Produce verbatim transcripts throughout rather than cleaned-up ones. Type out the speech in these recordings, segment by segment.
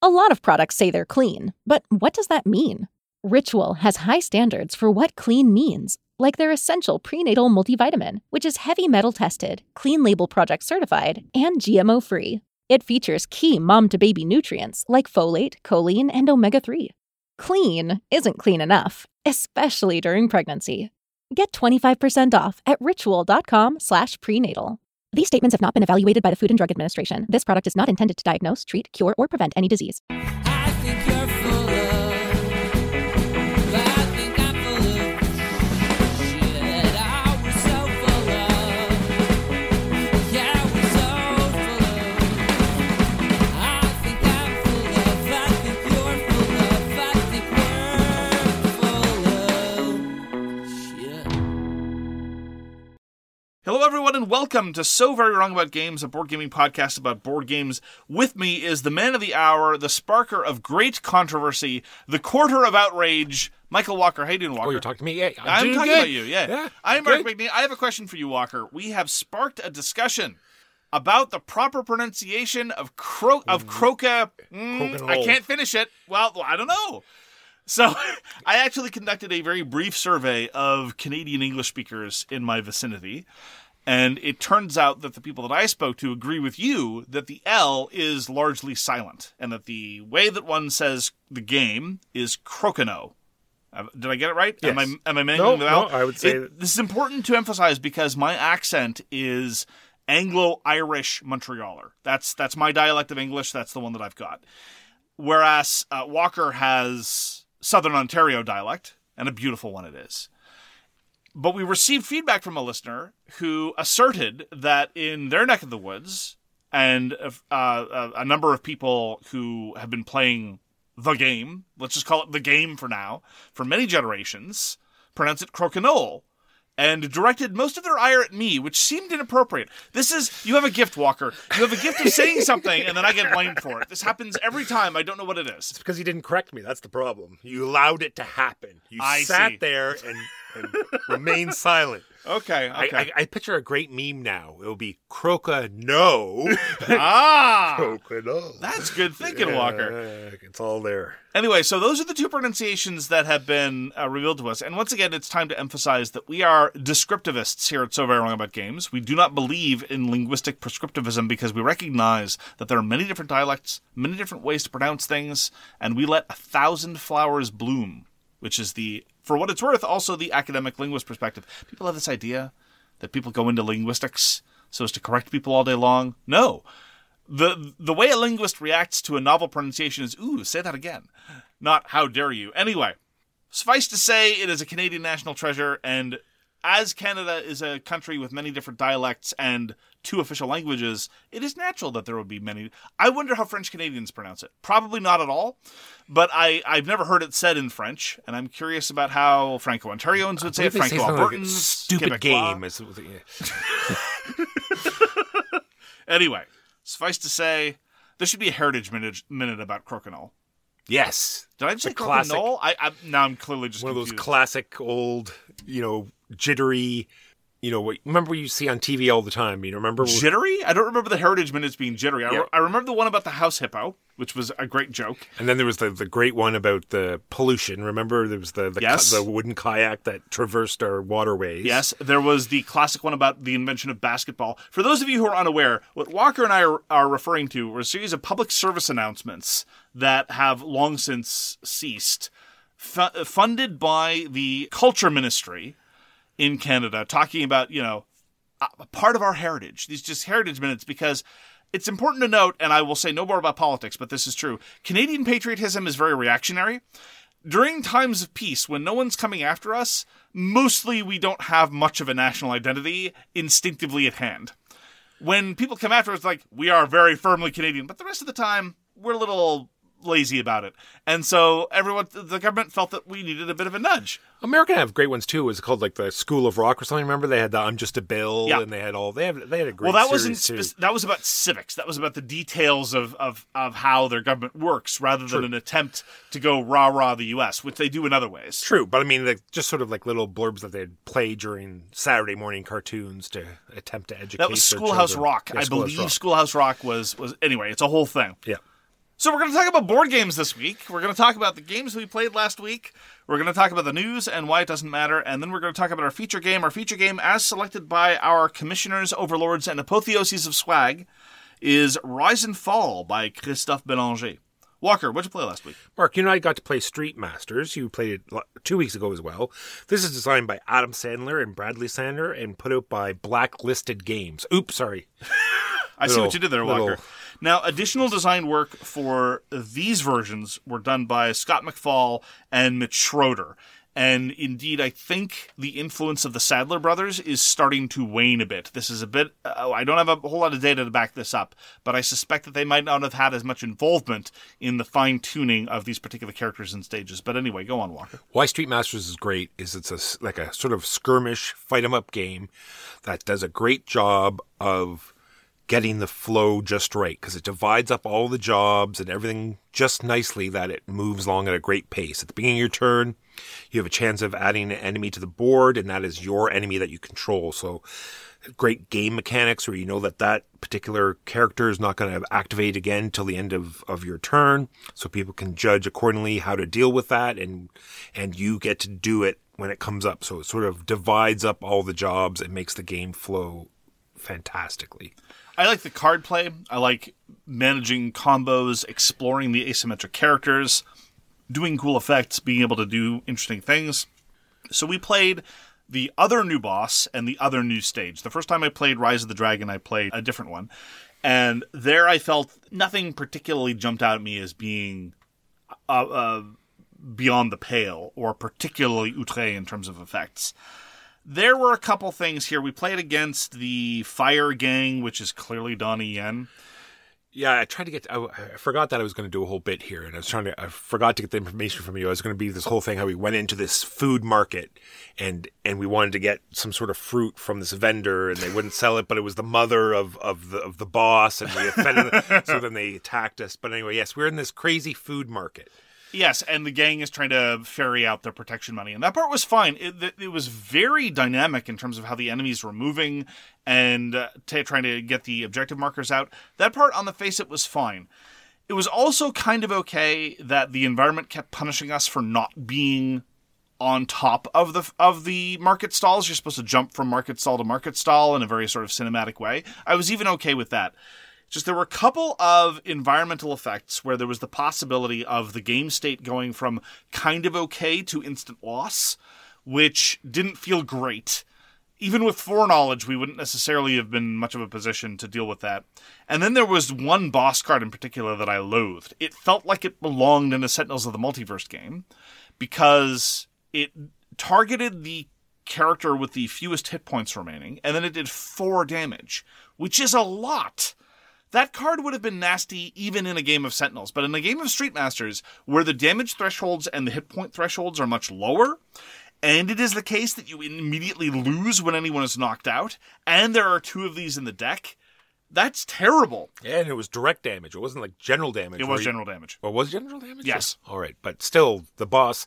A lot of products say they're clean, but what does that mean? Ritual has high standards for what clean means, like their essential prenatal multivitamin, which is heavy metal tested, clean label project certified, and G M O free. It features key mom-to-baby nutrients like folate, choline, and omega three. Clean isn't clean enough, especially during pregnancy. Get twenty-five percent off at ritual.com slash prenatal. These statements have not been evaluated by the Food and Drug Administration. This product is not intended to diagnose, treat, cure, or prevent any disease. I think you're full of, I think I'm full of shit. I was so full of, yeah, I was so full of. I think I'm full of, I think you're full of, I think we're full of shit. Hello, everyone, and welcome to So Very Wrong About Games, a board gaming podcast about board games. With me is the man of the hour, the sparker of great controversy, the quarter of outrage, Michael Walker. How you doing, Walker? Oh, you're talking to me? Yeah, I'm, I'm doing talking good. about you, yeah. yeah I'm Mark good. McNeil. I have a question for you, Walker. We have sparked a discussion about the proper pronunciation of cro- of croca. Mm, I Crokinole. can't finish it. Well, I don't know. So I actually conducted a very brief survey of Canadian English speakers in my vicinity. And it turns out that the people that I spoke to agree with you that the L is largely silent and that the way that one says the game is crokinole. Uh, Did I get it right? Yes. Am I am I No, mangling it out? no, I would say It- that- this is important to emphasize because my accent is Anglo-Irish Montrealer. That's that's my dialect of English. That's the one that I've got. Whereas uh, Walker has Southern Ontario dialect, and a beautiful one it is. But we received feedback from a listener who asserted that in their neck of the woods, and uh, a number of people who have been playing the game, let's just call it the game for now, for many generations, pronounce it crokinole, and directed most of their ire at me, which seemed inappropriate. This is, you have a gift, Walker. You have a gift of saying something, and then I get blamed for it. This happens every time. I don't know what it is. It's because you didn't correct me. That's the problem. You allowed it to happen. You I sat see. there and, and remained silent. Okay, I, okay. I, I picture a great meme now. It'll be croca no. ah! Croca no. That's good thinking, Walker. Uh, it's all there. Anyway, so those are the two pronunciations that have been uh, revealed to us. And once again, it's time to emphasize that we are descriptivists here at So Very Wrong About Games. We do not believe in linguistic prescriptivism because we recognize that there are many different dialects, many different ways to pronounce things, and we let a thousand flowers bloom, which is the, for what it's worth, also the academic linguist perspective. People have this idea that people go into linguistics so as to correct people all day long. No. The the way a linguist reacts to a novel pronunciation is, ooh, say that again. Not, how dare you. Anyway, suffice to say, it is a Canadian national treasure, and as Canada is a country with many different dialects and two official languages, it is natural that there would be many. I wonder how French Canadians pronounce it. Probably not at all, but I, I've never heard it said in French, and I'm curious about how Franco-Ontarians would say it, They say something like Franco-Albertans, stupid Quebecois. game. Is- yeah. Anyway, suffice to say, there should be a heritage minute, minute about crokinole. Yes. Did I just The say classic- crokinole? I, I now I'm clearly just One of those confused. classic old, you know, jittery, you know, what remember what you see on T V all the time. You know, remember Jittery? I don't remember the heritage minutes being jittery. I, Yeah. re- I remember the one about the house hippo, which was a great joke. And then there was the, the great one about the pollution. Remember, there was the the, Yes. the wooden kayak that traversed our waterways. Yes, there was the classic one about the invention of basketball. For those of you who are unaware, what Walker and I are, are referring to were a series of public service announcements that have long since ceased, fu- funded by the Culture Ministry in Canada, talking about, you know, a part of our heritage. These just heritage minutes, because it's important to note, and I will say no more about politics, but this is true. Canadian patriotism is very reactionary. During times of peace, when no one's coming after us, mostly we don't have much of a national identity instinctively at hand. When people come after us, like, we are very firmly Canadian, but the rest of the time, we're a little lazy about it. And so everyone, the government felt that we needed a bit of a nudge. American have great ones too. It was called like the School of Rock or something. Remember, they had the "I'm Just a Bill," Yeah. and they had all they had. They had a great. Well, that wasn't series, spec- too. that was about civics. That was about the details of, of, of how their government works, rather than True. an attempt to go rah rah the U S, which they do in other ways. True, but I mean, like, just sort of like little blurbs that they'd play during Saturday morning cartoons to attempt to educate. That was their Schoolhouse children. Rock. Yeah, I Schoolhouse believe Rock. Schoolhouse Rock was was anyway. It's a whole thing. Yeah. So we're going to talk about board games this week. We're going to talk about the games we played last week. We're going to talk about the news and why it doesn't matter. And then we're going to talk about our feature game. Our feature game, as selected by our commissioners, overlords, and apotheoses of swag, is Rise and Fall by Christophe Bélanger. Walker, what'd you play last week? Mark, you and I got to play Street Masters. You played it lo- two weeks ago as well. This is designed by Adam Sandler and Bradley Sandler and put out by Blacklisted Games. Oops, sorry. I see Little- what you did there, Walker. little- Now, additional design work for these versions were done by Scott McFall and Mitch Schroeder. And indeed, I think the influence of the Sadler brothers is starting to wane a bit. This is a bit, uh, I don't have a whole lot of data to back this up, but I suspect that they might not have had as much involvement in the fine-tuning of these particular characters and stages. But anyway, go on, Walker. Why Street Masters is great is it's a, s- like a sort of skirmish, fight-em-up game that does a great job of getting the flow just right, because it divides up all the jobs and everything just nicely that it moves along at a great pace. At the beginning of your turn, you have a chance of adding an enemy to the board, and that is your enemy that you control. So great game mechanics where you know that that particular character is not going to activate again till the end of, of your turn, so people can judge accordingly how to deal with that, and and you get to do it when it comes up. So it sort of divides up all the jobs and makes the game flow fantastically. I like the card play. I like managing combos, exploring the asymmetric characters, doing cool effects, being able to do interesting things. So we played the other new boss and the other new stage. The first time I played Rise of the Dragon, I played a different one. And there I felt nothing particularly jumped out at me as being uh, uh, beyond the pale or particularly outré in terms of effects. There were a couple things here. We played against the Fire Gang, which is clearly Donnie Yen. Yeah, I tried to get. I, I forgot that I was going to do a whole bit here, and I was trying to. I forgot to get the information from you. I was going to be this whole thing how we went into this food market, and and we wanted to get some sort of fruit from this vendor, and they wouldn't sell it, but it was the mother of of the of the boss, and we offended them, so then they attacked us. But anyway, yes, we're in this crazy food market. Yes, and the gang is trying to ferry out their protection money. And that part was fine. It, it was very dynamic in terms of how the enemies were moving and uh, t- trying to get the objective markers out. That part, on the face, it was fine. It was also kind of okay that the environment kept punishing us for not being on top of the of the market stalls. You're supposed to jump from market stall to market stall in a very sort of cinematic way. I was even okay with that. Just there were a couple of environmental effects where there was the possibility of the game state going from kind of okay to instant loss, which didn't feel great. Even with foreknowledge, we wouldn't necessarily have been much of a position to deal with that. And then there was one boss card in particular that I loathed. It felt like it belonged in a Sentinels of the Multiverse game because it targeted the character with the fewest hit points remaining, and then it did four damage, which is a lot. That card would have been nasty even in a game of Sentinels, but in a game of Street Masters, where the damage thresholds and the hit point thresholds are much lower, and it is the case that you immediately lose when anyone is knocked out, and there are two of these in the deck, that's terrible. Yeah, and it was direct damage. It wasn't like general damage. It where was you- general damage. Well, was it general damage? Yes. All right, but still, the boss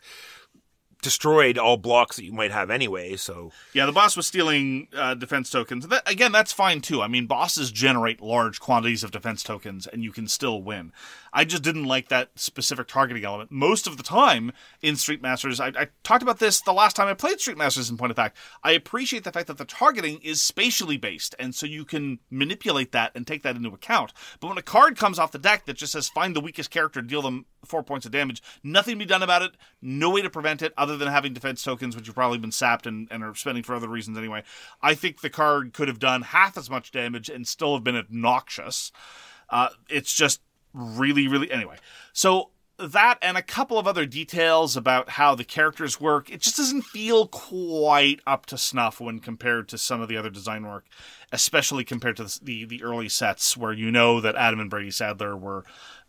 destroyed all blocks that you might have anyway, so... Yeah, the boss was stealing uh, defense tokens. That, again, that's fine too. I mean, bosses generate large quantities of defense tokens, and you can still win. I just didn't like that specific targeting element. Most of the time in Street Masters, I, I talked about this the last time I played Street Masters in point of fact, I appreciate the fact that the targeting is spatially based, and so you can manipulate that and take that into account. But when a card comes off the deck that just says, find the weakest character, deal them four points of damage, nothing to be done about it, no way to prevent it other than having defense tokens, which have probably been sapped and, and are spending for other reasons anyway. I think the card could have done half as much damage and still have been obnoxious. Uh, it's just really, really... Anyway, so that and a couple of other details about how the characters work, it just doesn't feel quite up to snuff when compared to some of the other design work, especially compared to the, the, the early sets where you know that Adam and Brady Sadler were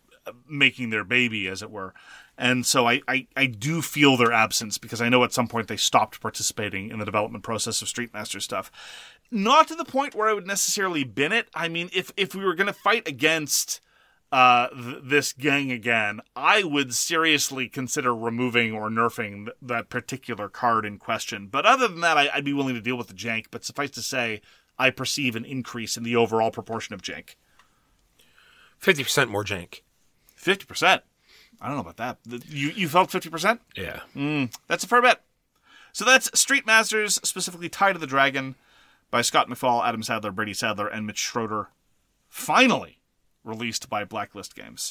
making their baby, as it were. And so I, I, I do feel their absence because I know at some point they stopped participating in the development process of Street Master stuff. Not to the point where I would necessarily bin it. I mean, if, if we were going to fight against uh, th- this gang again, I would seriously consider removing or nerfing th- that particular card in question. But other than that, I, I'd be willing to deal with the jank. But suffice to say, I perceive an increase in the overall proportion of jank. fifty percent more jank. fifty percent. I don't know about that. The- You you felt fifty percent? Yeah. Mm, that's a fair bet. So that's Street Masters, specifically Tide of the Dragon, by Scott McFall, Adam Sadler, Brady Sadler, and Mitch Schroeder. Finally released by Blacklist Games.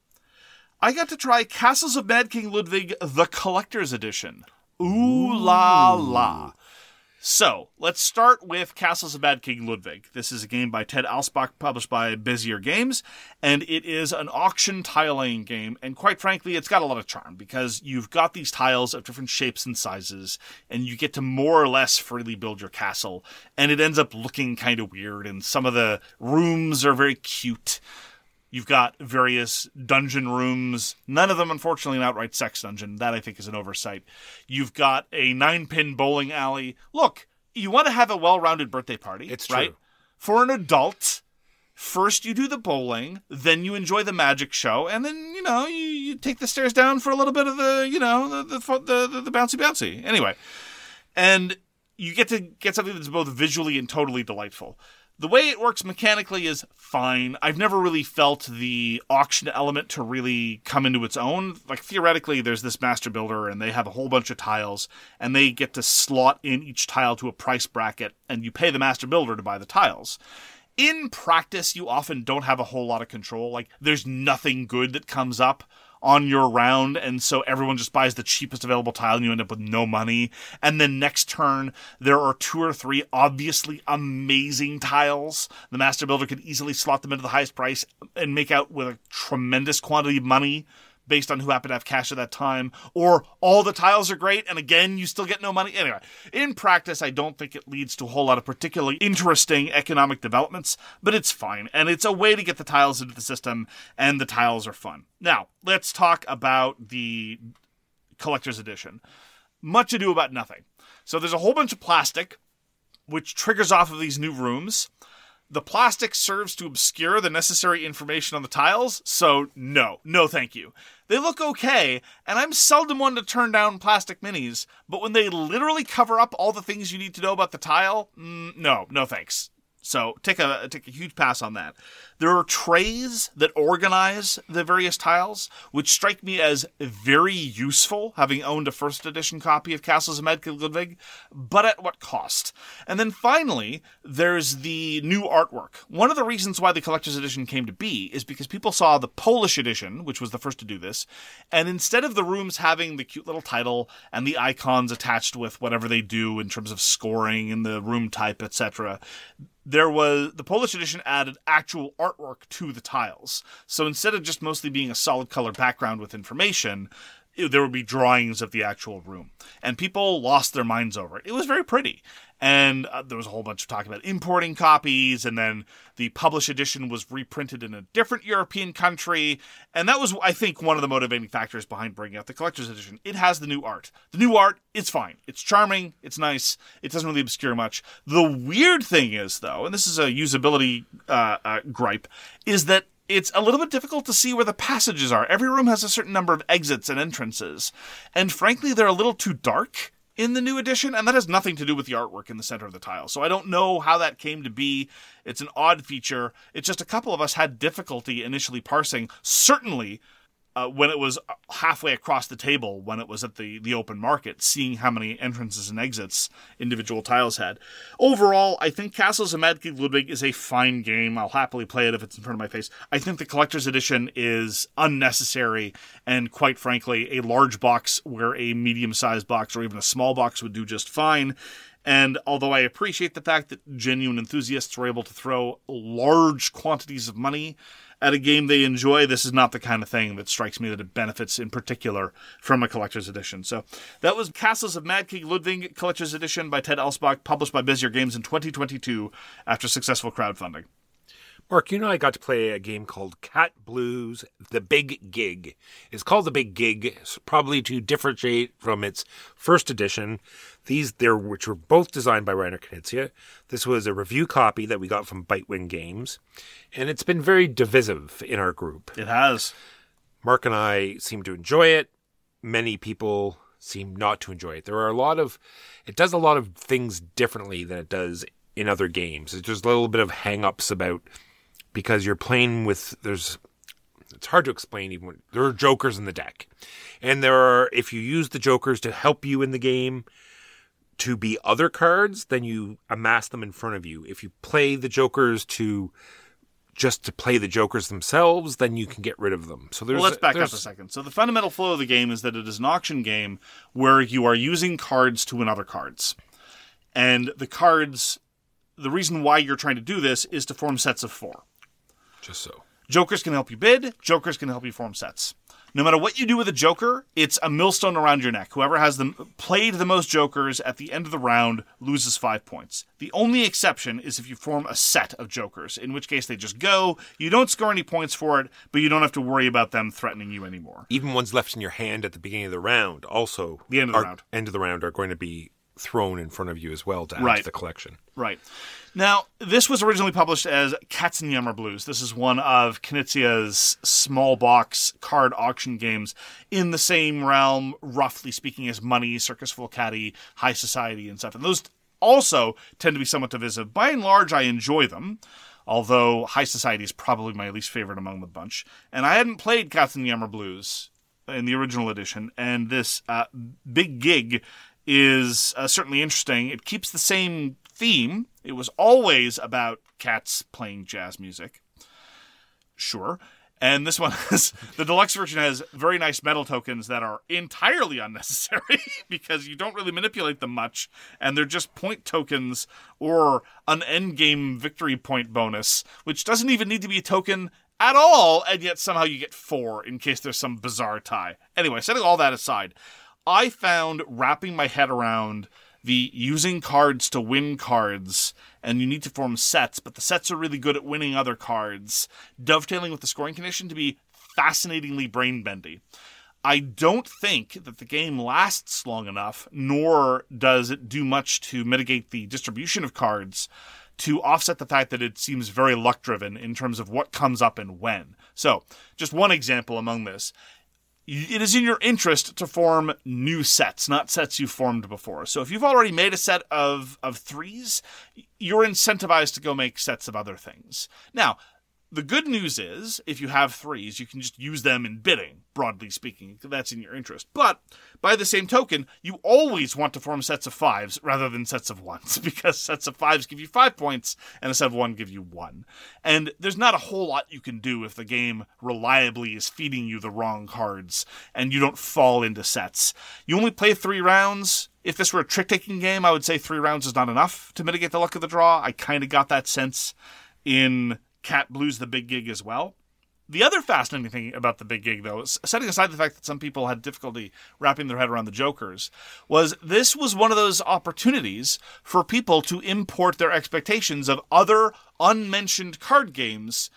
I got to try Castles of Mad King Ludwig, the Collector's Edition. Ooh la la. So, let's start with Castles of Mad King Ludwig. This is a game by Ted Alspach, published by Bezier Games, and it is an auction tile-laying game, and quite frankly, it's got a lot of charm, because you've got these tiles of different shapes and sizes, and you get to more or less freely build your castle, and it ends up looking kind of weird, and some of the rooms are very cute. You've got various dungeon rooms, none of them, unfortunately, an outright sex dungeon. That, I think, is an oversight. You've got a nine-pin bowling alley. Look, you want to have a well-rounded birthday party. It's right? true. For an adult, first you do the bowling, then you enjoy the magic show, and then, you know, you, you take the stairs down for a little bit of the, you know, the the, the, the, the bouncy-bouncy. Anyway, and you get to get something that's both visually and totally delightful. The way it works mechanically is fine. I've never really felt the auction element to really come into its own. Like, theoretically, there's this master builder, and they have a whole bunch of tiles, and they get to slot in each tile to a price bracket, and you pay the master builder to buy the tiles. In practice, you often don't have a whole lot of control. Like, there's nothing good that comes up on your round, and so everyone just buys the cheapest available tile, and you end up with no money. And then next turn, there are two or three obviously amazing tiles. The master builder could easily slot them into the highest price and make out with a tremendous quantity of money based on who happened to have cash at that time. Or all the tiles are great, and again, you still get no money. Anyway, in practice, I don't think it leads to a whole lot of particularly interesting economic developments, but it's fine. And it's a way to get the tiles into the system, and the tiles are fun. Now, let's talk about the Collector's Edition. Much ado about nothing. So there's a whole bunch of plastic, which triggers off of these new rooms. The plastic serves to obscure the necessary information on the tiles, so no, no thank you. They look okay, and I'm seldom one to turn down plastic minis, but when they literally cover up all the things you need to know about the tile, mm, no, no thanks. So take a take a huge pass on that. There are trays that organize the various tiles, which strike me as very useful, having owned a first edition copy of Castles of Mad King Ludwig, but at what cost? And then finally, there's the new artwork. One of the reasons why the Collector's Edition came to be is because people saw the Polish edition, which was the first to do this, and instead of the rooms having the cute little title and the icons attached with whatever they do in terms of scoring and the room type, et cetera, there was, the Polish edition added actual artwork to the tiles. So instead of just mostly being a solid color background with information, it, there would be drawings of the actual room. And people lost their minds over it. It was very pretty. And uh, there was a whole bunch of talk about importing copies, and then the published edition was reprinted in a different European country. And that was, I think, one of the motivating factors behind bringing out the Collector's Edition. It has the new art. The new art, it's fine. It's charming. It's nice. It doesn't really obscure much. The weird thing is, though, and this is a usability uh, uh, gripe, is that it's a little bit difficult to see where the passages are. Every room has a certain number of exits and entrances. And frankly, they're a little too dark in the new edition, and that has nothing to do with the artwork in the center of the tile. So I don't know how that came to be. It's an odd feature. It's just a couple of us had difficulty initially parsing, certainly uh, when it was halfway across the table, when it was at the, the open market, seeing how many entrances and exits individual tiles had. Overall, I think Castles of Mad King Ludwig is a fine game. I'll happily play it if it's in front of my face. I think the Collector's Edition is unnecessary, and quite frankly, a large box where a medium-sized box or even a small box would do just fine. And although I appreciate the fact that genuine enthusiasts were able to throw large quantities of money at a game they enjoy, this is not the kind of thing that strikes me that it benefits in particular from a Collector's Edition. So that was Castles of Mad King Ludwig Collector's Edition by Ted Alspach, published by Bezier Games in twenty twenty-two after successful crowdfunding. Mark, you know I got to play a game called Cat Blues, The Big Gig. It's called The Big Gig, probably to differentiate from its first edition. These, there, which were both designed by Reiner Knizia. This was a review copy that we got from Bitewing Games, and it's been very divisive in our group. It has. Mark and I seem to enjoy it. Many people seem not to enjoy it. There are a lot of, it does a lot of things differently than it does in other games. There's just a little bit of hang-ups about, because you're playing with, there's It's hard to explain even when there are jokers in the deck. And there are, if you use the jokers to help you in the game to be other cards, then you amass them in front of you. If you play the jokers to just to play the jokers themselves, then you can get rid of them. So there's Well, let's back there's, up a second. So the fundamental flow of the game is that it is an auction game where you are using cards to win other cards. And the cards, the reason why you're trying to do this is to form sets of four. Just so. Jokers can help you bid. Jokers can help you form sets. No matter what you do with a joker, it's a millstone around your neck. Whoever has them played the most jokers at the end of the round loses five points. The only exception is if you form a set of jokers, in which case they just go. You don't score any points for it, but you don't have to worry about them threatening you anymore. Even ones left in your hand at the beginning of the round, also The end of the are, round. end of the round are going to be thrown in front of you as well to add Right. to the collection. Right. Now, this was originally published as Katzenjammer Blues. This is one of Knizia's small box card auction games in the same realm, roughly speaking, as Money, Circus Volcati, High Society, and stuff. And those also tend to be somewhat divisive. By and large, I enjoy them, although High Society is probably my least favorite among the bunch. And I hadn't played Katzenjammer Blues in the original edition, and this uh, Big Gig is uh, certainly interesting. It keeps the same theme. It was always about cats playing jazz music. Sure. And this one has, the deluxe version has very nice metal tokens that are entirely unnecessary because you don't really manipulate them much. And they're just point tokens or an endgame victory point bonus, which doesn't even need to be a token at all. And yet somehow you get four in case there's some bizarre tie. Anyway, setting all that aside, I found wrapping my head around the using cards to win cards, and you need to form sets, but the sets are really good at winning other cards, dovetailing with the scoring condition to be fascinatingly brain-bendy. I don't think that the game lasts long enough, nor does it do much to mitigate the distribution of cards to offset the fact that it seems very luck-driven in terms of what comes up and when. So, just one example among this. It is in your interest to form new sets, not sets you've formed before. So if you've already made a set of, of threes, you're incentivized to go make sets of other things. Now, the good news is, if you have threes, you can just use them in bidding, broadly speaking. That's in your interest. But, by the same token, you always want to form sets of fives rather than sets of ones, because sets of fives give you five points, and a set of one give you one. And there's not a whole lot you can do if the game reliably is feeding you the wrong cards, and you don't fall into sets. You only play three rounds. If this were a trick-taking game, I would say three rounds is not enough to mitigate the luck of the draw. I kind of got that sense in Cat Blues the Big Gig as well. The other fascinating thing about the Big Gig, though, is, setting aside the fact that some people had difficulty wrapping their head around the jokers, was this was one of those opportunities for people to import their expectations of other unmentioned card games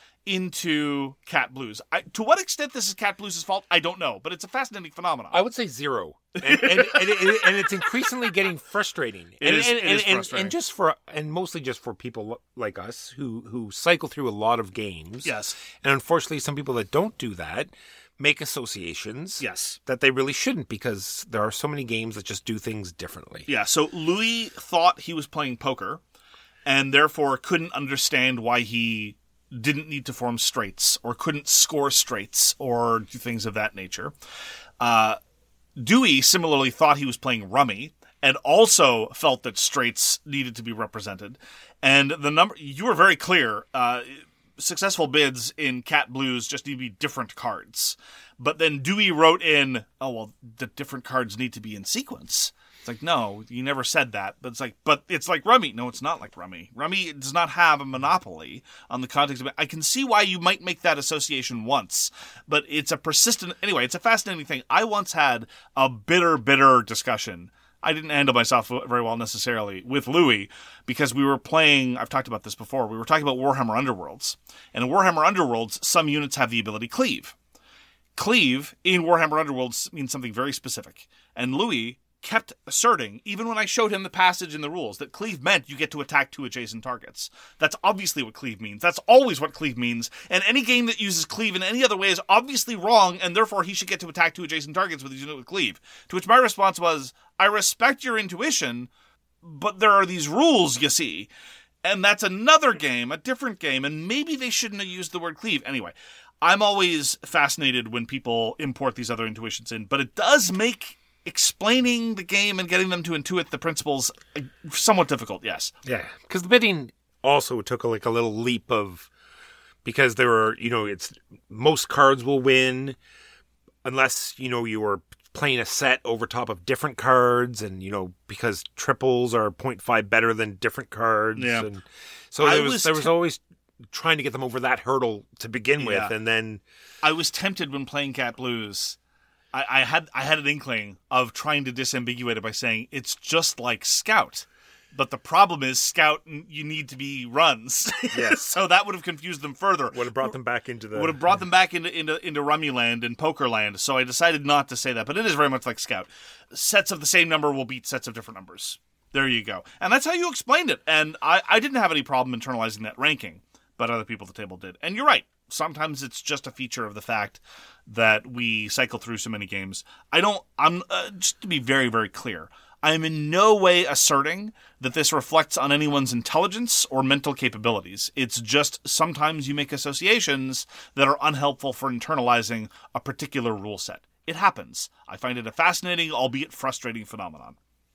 into Cat Blues. I, to what extent this is Cat Blues' fault, I don't know, but it's a fascinating phenomenon. I would say zero, and, and, and, and, and it's increasingly getting frustrating. It and, is- and, it is and, frustrating. and just for and mostly just for people like us who who cycle through a lot of games. Yes. and unfortunately, some people that don't do that make associations. Yes. that they really shouldn't, because there are so many games that just do things differently. Yeah, so Louis thought he was playing poker, and therefore couldn't understand why he didn't need to form straights, or couldn't score straights, or do things of that nature. Uh, Dewey similarly thought he was playing rummy, and also felt that straights needed to be represented. And the number, you were very clear, uh, successful bids in Cat Blues just need to be different cards. But then Dewey wrote in, oh, well, the different cards need to be in sequence. It's like, no, you never said that. But it's like, but it's like Rummy. No, it's not like Rummy. Rummy does not have a monopoly on the context of it. I can see why you might make that association once, but it's a persistent, anyway, it's a fascinating thing. I once had a bitter, bitter discussion. I didn't handle myself very well necessarily with Louis, because we were playing, I've talked about this before, we were talking about Warhammer Underworlds. And in Warhammer Underworlds, some units have the ability Cleave. Cleave in Warhammer Underworlds means something very specific. And Louis kept asserting, even when I showed him the passage in the rules, that Cleave meant you get to attack two adjacent targets. That's obviously what Cleave means. That's always what Cleave means. And any game that uses Cleave in any other way is obviously wrong, and therefore he should get to attack two adjacent targets with his unit with Cleave. To which my response was, I respect your intuition, but there are these rules, you see. And that's another game, a different game, and maybe they shouldn't have used the word Cleave. Anyway, I'm always fascinated when people import these other intuitions in, but it does make explaining the game and getting them to intuit the principles uh, somewhat difficult, yes. Yeah, because the bidding also took like a little leap of, because there were, you know, it's most cards will win unless, you know, you were playing a set over top of different cards, and, you know, because triples are zero point five better than different cards. Yeah. And so I there was, was there was te- always trying to get them over that hurdle to begin with, Yeah. and then I was tempted when playing Cat Blues. I, I had I had an inkling of trying to disambiguate it by saying it's just like Scout. But the problem is, Scout, you need to be runs. Yes. So that would have confused them further. would have brought them back into the Would have brought them back into, into, into Rummy Land and Poker Land. So I decided not to say that. But it is very much like Scout. Sets of the same number will beat sets of different numbers. There you go. And that's how you explained it. And I, I didn't have any problem internalizing that ranking, but other people at the table did. And you're right. Sometimes it's just a feature of the fact that we cycle through so many games. I don't, I'm, uh, just to be very, very clear, I am in no way asserting that this reflects on anyone's intelligence or mental capabilities. It's just sometimes you make associations that are unhelpful for internalizing a particular rule set. It happens. I find it a fascinating, albeit frustrating phenomenon.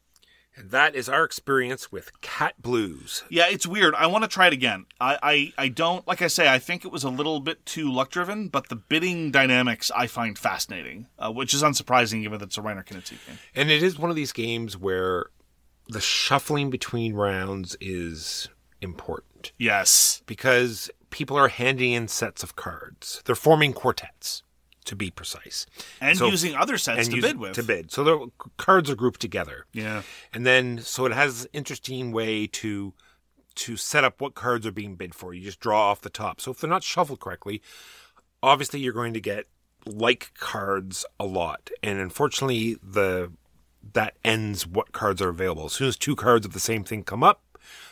And that is our experience with Cat Blues. Yeah, it's weird. I want to try it again. I, I, I don't, like I say, I think it was a little bit too luck-driven, but the bidding dynamics I find fascinating, uh, which is unsurprising given that it's a Reiner Knizia game. And it is one of these games where the shuffling between rounds is important, Yes. because people are handing in sets of cards. They're forming quartets, to be precise. And So- using other sets and to use- bid with. To bid. So the cards are grouped together. Yeah. And then, so it has an interesting way to to set up what cards are being bid for. You just draw off the top. So if they're not shuffled correctly, obviously you're going to get like cards a lot. And unfortunately, the that ends what cards are available. As soon as two cards of the same thing come up,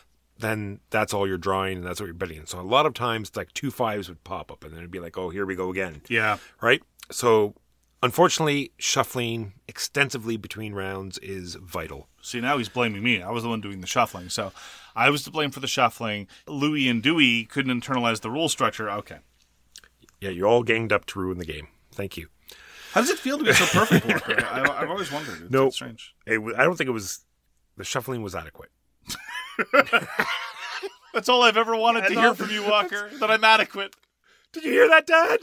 then that's all you're drawing and that's what you're bidding. So a lot of times, like two fives would pop up and then it'd be like, oh, here we go again. Yeah. Right? So unfortunately, shuffling extensively between rounds is vital. See, now he's blaming me. I was the one doing the shuffling. So I was to blame for the shuffling. Louis and Dewey couldn't internalize the rule structure. Okay. Yeah, you're all ganged up to ruin the game. Thank you. How does it feel to be so perfect, Walker? I, I've always wondered. It's, No. it's strange. It, wa- I don't think it was, the shuffling was adequate. That's all I've ever wanted to And hear all- from you, Walker, that I'm adequate. Did you hear that, Dad?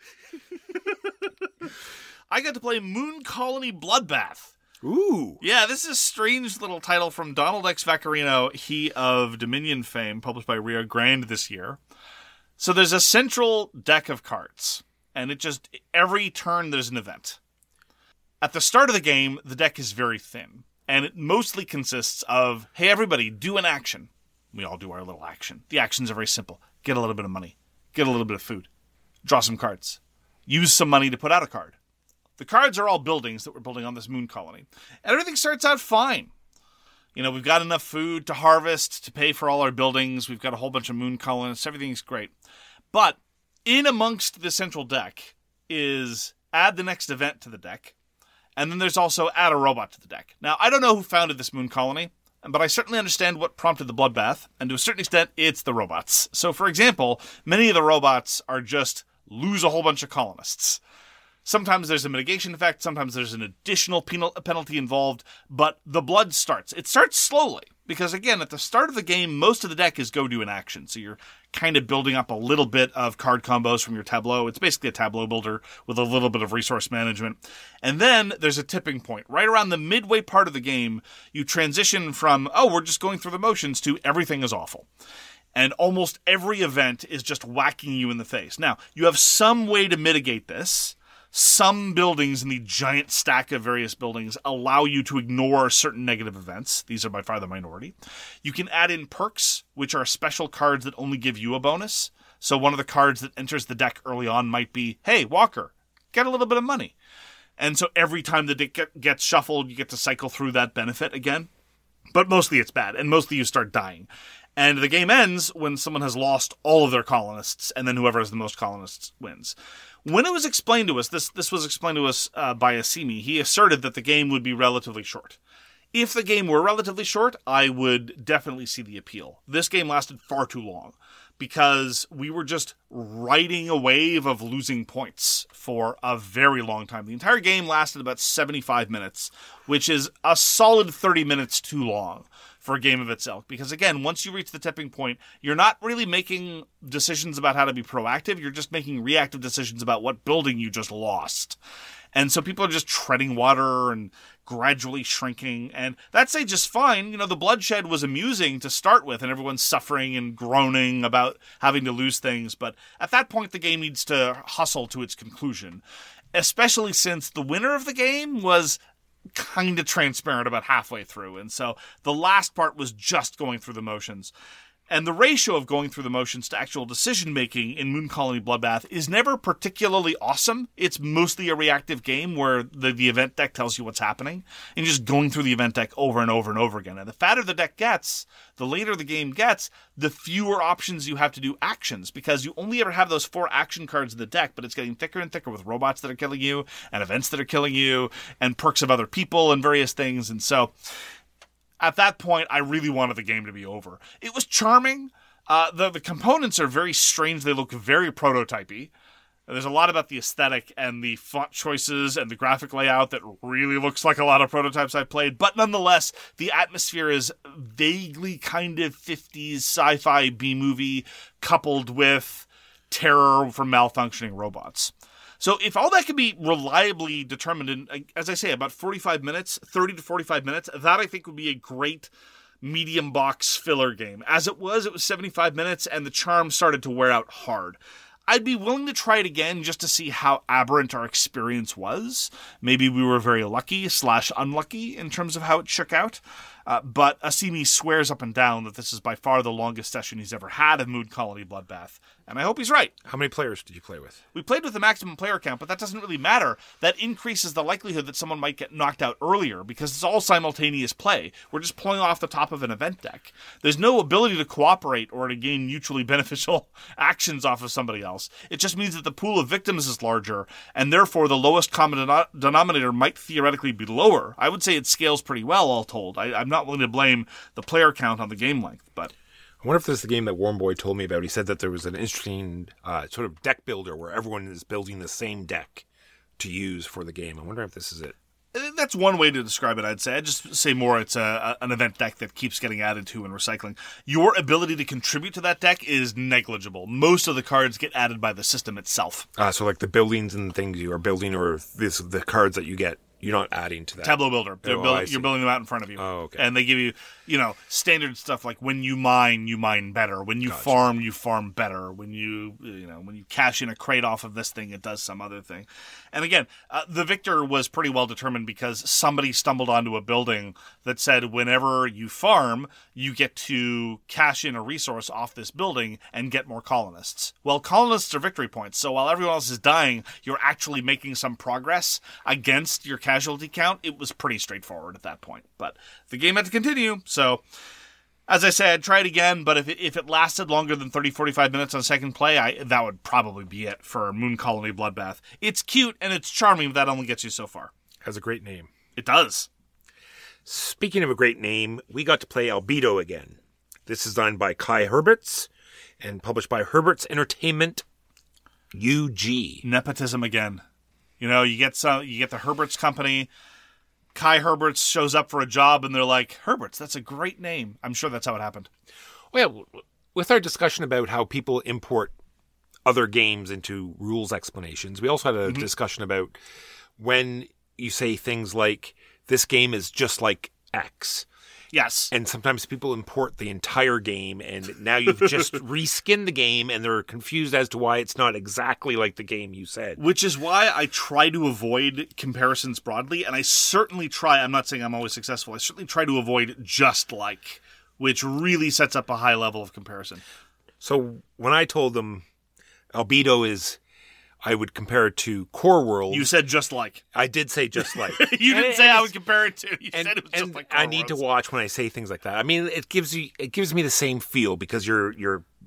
I got to play Moon Colony Bloodbath. Ooh. Yeah, this is a strange little title from Donald X. Vaccarino, he of Dominion fame, published by Rio Grande this year. So there's a central deck of cards, and it just, every turn there's an event. At the start of the game, the deck is very thin, and it mostly consists of, hey, everybody, do an action. We all do our little action. The actions are very simple. Get a little bit of money. Get a little bit of food. Draw some cards. Use some money to put out a card. The cards are all buildings that we're building on this moon colony. And everything starts out fine. You know, we've got enough food to harvest, to pay for all our buildings. We've got a whole bunch of moon colonists. Everything's great. But in amongst the central deck is add the next event to the deck. And then there's also add a robot to the deck. Now, I don't know who founded this moon colony, but I certainly understand what prompted the bloodbath. And to a certain extent, it's the robots. So, for example, many of the robots are just lose a whole bunch of colonists. Sometimes there's a mitigation effect, sometimes there's an additional penal- penalty involved, but the blood starts. It starts slowly, because again, at the start of the game, most of the deck is go do an action, so you're kind of building up a little bit of card combos from your tableau. It's basically a tableau builder with a little bit of resource management. And then there's a tipping point. Right around the midway part of the game, you transition from, oh, we're just going through the motions, to everything is awful. And almost every event is just whacking you in the face. Now, you have some way to mitigate this. Some buildings in the giant stack of various buildings allow you to ignore certain negative events. These are by far the minority. You can add in perks, which are special cards that only give you a bonus. So one of the cards that enters the deck early on might be, hey, Walker, get a little bit of money. And so every time the deck gets shuffled, you get to cycle through that benefit again. But mostly it's bad, and mostly you start dying. And the game ends when someone has lost all of their colonists, and then whoever has the most colonists wins. When it was explained to us, this this was explained to us uh, by Asimi, he asserted that the game would be relatively short. If the game were relatively short, I would definitely see the appeal. This game lasted far too long. because we were just riding a wave of losing points for a very long time. The entire game lasted about seventy-five minutes, which is a solid thirty minutes too long for a game of its ilk. Because again, once you reach the tipping point, you're not really making decisions about how to be proactive. You're just making reactive decisions about what building you just lost. And so people are just treading water and gradually shrinking. And that's a just fine. You know, the bloodshed was amusing to start with, and everyone's suffering and groaning about having to lose things. But at that point, the game needs to hustle to its conclusion, especially since the winner of the game was kind of transparent about halfway through. And so the last part was just going through the motions. And the ratio of going through the motions to actual decision-making in Moon Colony Bloodbath is never particularly awesome. It's mostly a reactive game where the, the event deck tells you what's happening, and you're just going through the event deck over and over and over again. And the fatter the deck gets, the later the game gets, the fewer options you have to do actions, because you only ever have those four action cards in the deck, but it's getting thicker and thicker with robots that are killing you, and events that are killing you, and perks of other people and various things. And so at that point, I really wanted the game to be over. It was charming. Uh, the, the components are very strange. They look very prototypey. There's a lot about the aesthetic and the font choices and the graphic layout that really looks like a lot of prototypes I've played. But nonetheless, the atmosphere is vaguely kind of fifties sci-fi B-movie coupled with terror from malfunctioning robots. So if all that can be reliably determined in, as I say, about forty-five minutes, thirty to forty-five minutes, that I think would be a great medium box filler game. As it was, it was seventy-five minutes, and the charm started to wear out hard. I'd be willing to try it again just to see how aberrant our experience was. Maybe we were very lucky slash unlucky in terms of how it shook out. Uh, but Asimi swears up and down that this is by far the longest session he's ever had of Moon Colony Bloodbath. And I hope he's right. How many players did you play with? We played with the maximum player count, but that doesn't really matter. That increases the likelihood that someone might get knocked out earlier, because it's all simultaneous play. We're just pulling off the top of an event deck. There's no ability to cooperate or to gain mutually beneficial actions off of somebody else. It just means that the pool of victims is larger, and therefore the lowest common denom- denominator might theoretically be lower. I would say it scales pretty well, all told. I, I'm not willing to blame the player count on the game length, but I wonder if this is the game that Warm Boy told me about. He said that there was an interesting uh, sort of deck builder where everyone is building the same deck to use for the game. I wonder if this is it. That's one way to describe it, I'd say. I'd just say more it's a, an event deck that keeps getting added to and recycling. Your ability to contribute to that deck is negligible. Most of the cards get added by the system itself. Uh, so like the buildings and things you are building, or this, the cards that you get, you're not adding to that. Tableau Builder. They're Oh, build- I see. you're building them out in front of you. Oh, okay. And they give you, you know, standard stuff like when you mine, you mine better. When you Gotcha. farm, you farm better. When you, you know, when you cash in a crate off of this thing, it does some other thing. And again, uh, the victor was pretty well determined because somebody stumbled onto a building that said whenever you farm, you get to cash in a resource off this building and get more colonists. Well, colonists are victory points, so while everyone else is dying, you're actually making some progress against your casualty count. It was pretty straightforward at that point. But the game had to continue, so as I said, try it again, but if it, if it lasted longer than thirty, forty-five minutes on second play, I, that would probably be it for Moon Colony Bloodbath. It's cute and it's charming, but that only gets you so far. Has a great name. It does. Speaking of a great name, we got to play Albedo again. This is designed by Kai Herberts and published by Herberts Entertainment U G. Nepotism again. You know, you get some, you get the Herberts company. Kai Herberts shows up for a job and they're like, Herberts, that's a great name. I'm sure that's how it happened. Well, with our discussion about how people import other games into rules explanations, we also had a Mm-hmm. discussion about when you say things like, this game is just like X. Yes. And sometimes people import the entire game, and now you've just reskinned the game, and they're confused as to why it's not exactly like the game you said. Which is why I try to avoid comparisons broadly, and I certainly try, I'm not saying I'm always successful, I certainly try to avoid just like, which really sets up a high level of comparison. So when I told them Albedo is, I would compare it to Core World. You said just like. I did say just like. You didn't And- say and I would compare it to. You and, said it was and just like I Core need to Worlds. watch when I say things like that. I mean, it gives you, it gives me the same feel because you're, you're,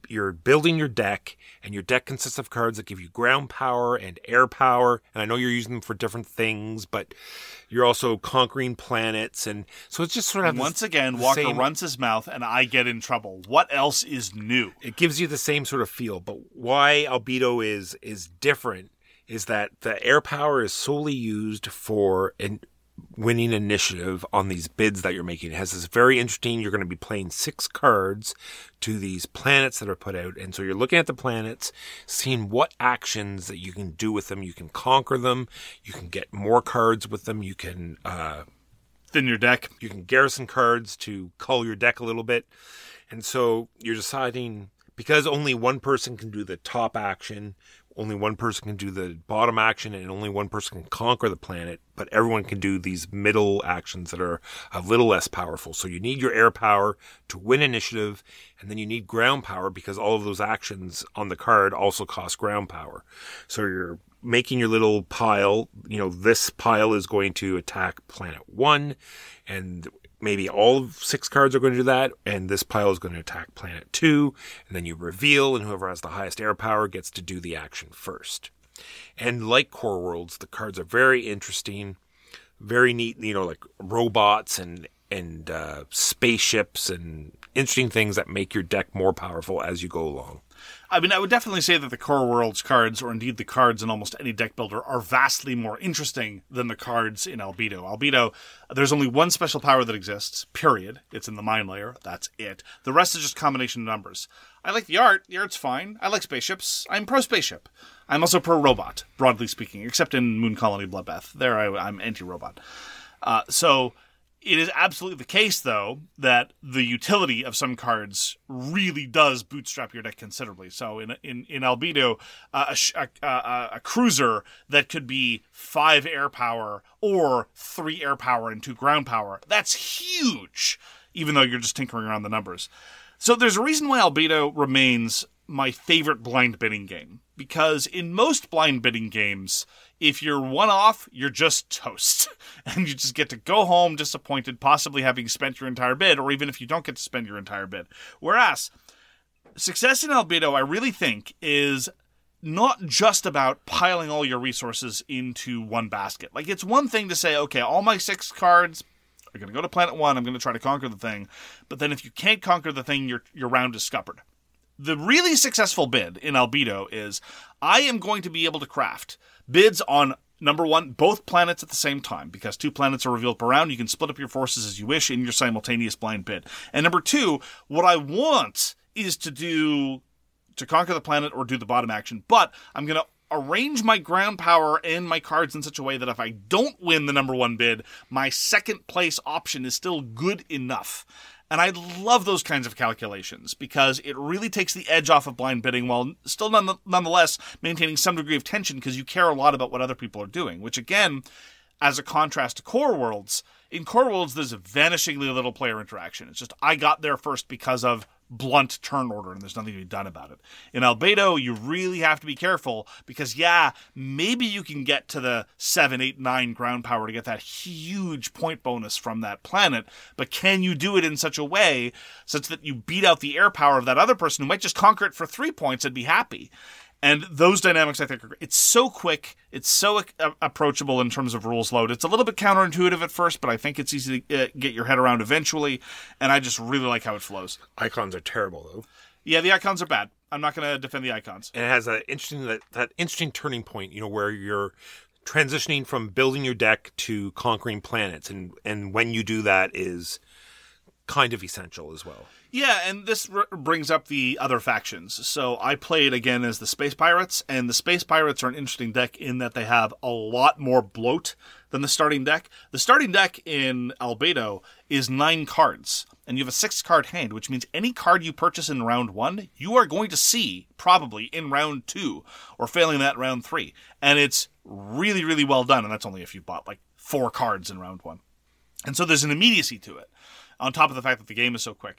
you're building your deck, and your deck consists of cards that give you ground power and air power. And I know you're using them for different things, but you're also conquering planets, and so it's just sort of Once this, again, the Walker same, runs his mouth, and I get in trouble. What else is new? It gives you the same sort of feel, but why Albedo is is different is that the air power is solely used for an winning initiative on these bids that you're making. It has this very interesting, you're going to be playing six cards to these planets that are put out. And so you're looking at the planets, seeing what actions that you can do with them. You can conquer them. You can get more cards with them. You can, uh, Thin your deck. you can garrison cards to cull your deck a little bit. And so you're deciding, because only one person can do the top action, only one person can do the bottom action, and only one person can conquer the planet, but everyone can do these middle actions that are a little less powerful. So you need your air power to win initiative, and then you need ground power because all of those actions on the card also cost ground power. So you're making your little pile, you know, this pile is going to attack planet one, and maybe all six cards are going to do that, and this pile is going to attack planet two, and then you reveal, and whoever has the highest air power gets to do the action first. And like Core Worlds, the cards are very interesting, very neat, you know, like robots and and uh, spaceships and interesting things that make your deck more powerful as you go along. I mean, I would definitely say that the Core Worlds cards, or indeed the cards in almost any deck builder, are vastly more interesting than the cards in Albedo. Albedo, there's only one special power that exists, period. It's in the Mind Layer. That's it. The rest is just combination of numbers. I like the art. The art's fine. I like spaceships. I'm pro-spaceship. I'm also pro-robot, broadly speaking, except in Moon Colony Bloodbath. There I, I'm anti-robot. Uh, so... It is absolutely the case, though, that the utility of some cards really does bootstrap your deck considerably. So in in, in Albedo, uh, a, a, a cruiser that could be five air power or three air power and two ground power, that's huge, even though you're just tinkering around the numbers. So there's a reason why Albedo remains my favorite blind bidding game. Because in most blind bidding games, if you're one off, you're just toast. And you just get to go home disappointed, possibly having spent your entire bid, or even if you don't get to spend your entire bid. Whereas, success in Albedo, I really think, is not just about piling all your resources into one basket. Like, it's one thing to say, okay, all my six cards are going to go to Planet One, I'm going to try to conquer the thing. But then if you can't conquer the thing, your your round is scuppered. The really successful bid in Albedo is, I am going to be able to craft bids on, number one, both planets at the same time, because two planets are revealed per round. You can split up your forces as you wish in your simultaneous blind bid. And number two, what I want is to do, to conquer the planet or do the bottom action, but I'm going to arrange my ground power and my cards in such a way that if I don't win the number one bid, my second place option is still good enough. And I love those kinds of calculations because it really takes the edge off of blind bidding while still none, nonetheless maintaining some degree of tension because you care a lot about what other people are doing, which again, as a contrast to Core Worlds, in Core Worlds there's vanishingly little player interaction. It's just, I got there first because of blunt turn order and there's nothing to be done about it. In Albedo, you really have to be careful because, yeah, maybe you can get to the seven, eight, nine ground power to get that huge point bonus from that planet, but can you do it in such a way such that you beat out the air power of that other person who might just conquer it for three points and be happy? And those dynamics, I think, are, it's so quick, it's so a- approachable in terms of rules load. It's a little bit counterintuitive at first, but I think it's easy to uh, get your head around eventually, and I just really like how it flows. Icons are terrible, though. Yeah, the icons are bad. I'm not going to defend the icons. And it has that interesting that, that interesting turning point, you know, where you're transitioning from building your deck to conquering planets, and and when you do that is kind of essential as well. Yeah, and this r- brings up the other factions. So I played again as the Space Pirates, and the Space Pirates are an interesting deck in that they have a lot more bloat than the starting deck. The starting deck in Albedo is nine cards, and you have a six-card hand, which means any card you purchase in round one, you are going to see probably in round two, or failing that, round three. And it's really, really well done, and that's only if you bought like four cards in round one. And so there's an immediacy to it, on top of the fact that the game is so quick.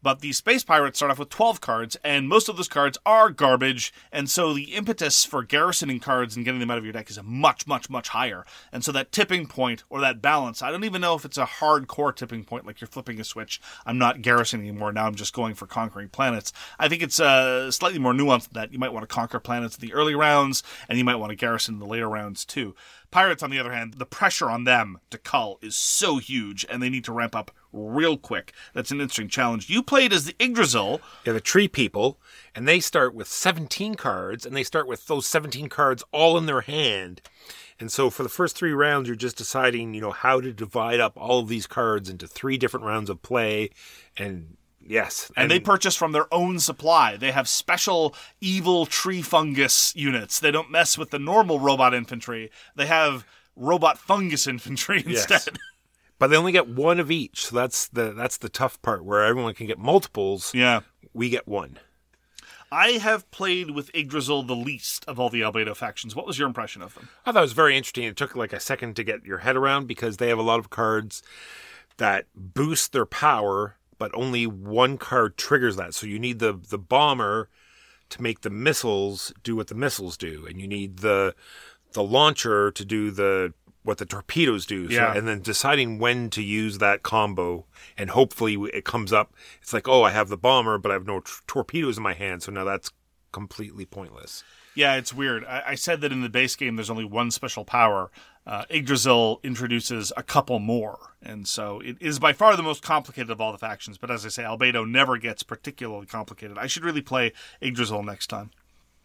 But the Space Pirates start off with twelve cards, and most of those cards are garbage, and so the impetus for garrisoning cards and getting them out of your deck is much, much, much higher. And so that tipping point, or that balance, I don't even know if it's a hardcore tipping point, like you're flipping a switch. I'm not garrisoning anymore, now I'm just going for conquering planets. I think it's uh, slightly more nuanced than that. You might want to conquer planets in the early rounds, and you might want to garrison in the later rounds too. Pirates, on the other hand, the pressure on them to cull is so huge, and they need to ramp up real quick. That's an interesting challenge. You played as the Yggdrasil. Yeah, the tree people, and they start with seventeen cards, and they start with those seventeen cards all in their hand. And so for the first three rounds, you're just deciding, you know, how to divide up all of these cards into three different rounds of play, and yes. And, and they purchase from their own supply. They have special evil tree fungus units. They don't mess with the normal robot infantry. They have robot fungus infantry instead. Yes. But they only get one of each. So that's the that's the tough part, where everyone can get multiples. Yeah. We get one. I have played with Yggdrasil the least of all the Albedo factions. What was your impression of them? I thought it was very interesting. It took like a second to get your head around, because they have a lot of cards that boost their power, but only one card triggers that. So you need the, the bomber to make the missiles do what the missiles do, and you need the the launcher to do the what the torpedoes do. Yeah. So, and then deciding when to use that combo, and hopefully it comes up. It's like, oh, I have the bomber, but I have no t- torpedoes in my hand, so now that's completely pointless. Yeah, it's weird. I, I said that in the base game there's only one special power. Uh, Yggdrasil introduces a couple more, and so it is by far the most complicated of all the factions. But as I say, Albedo never gets particularly complicated. I should really play Yggdrasil next time.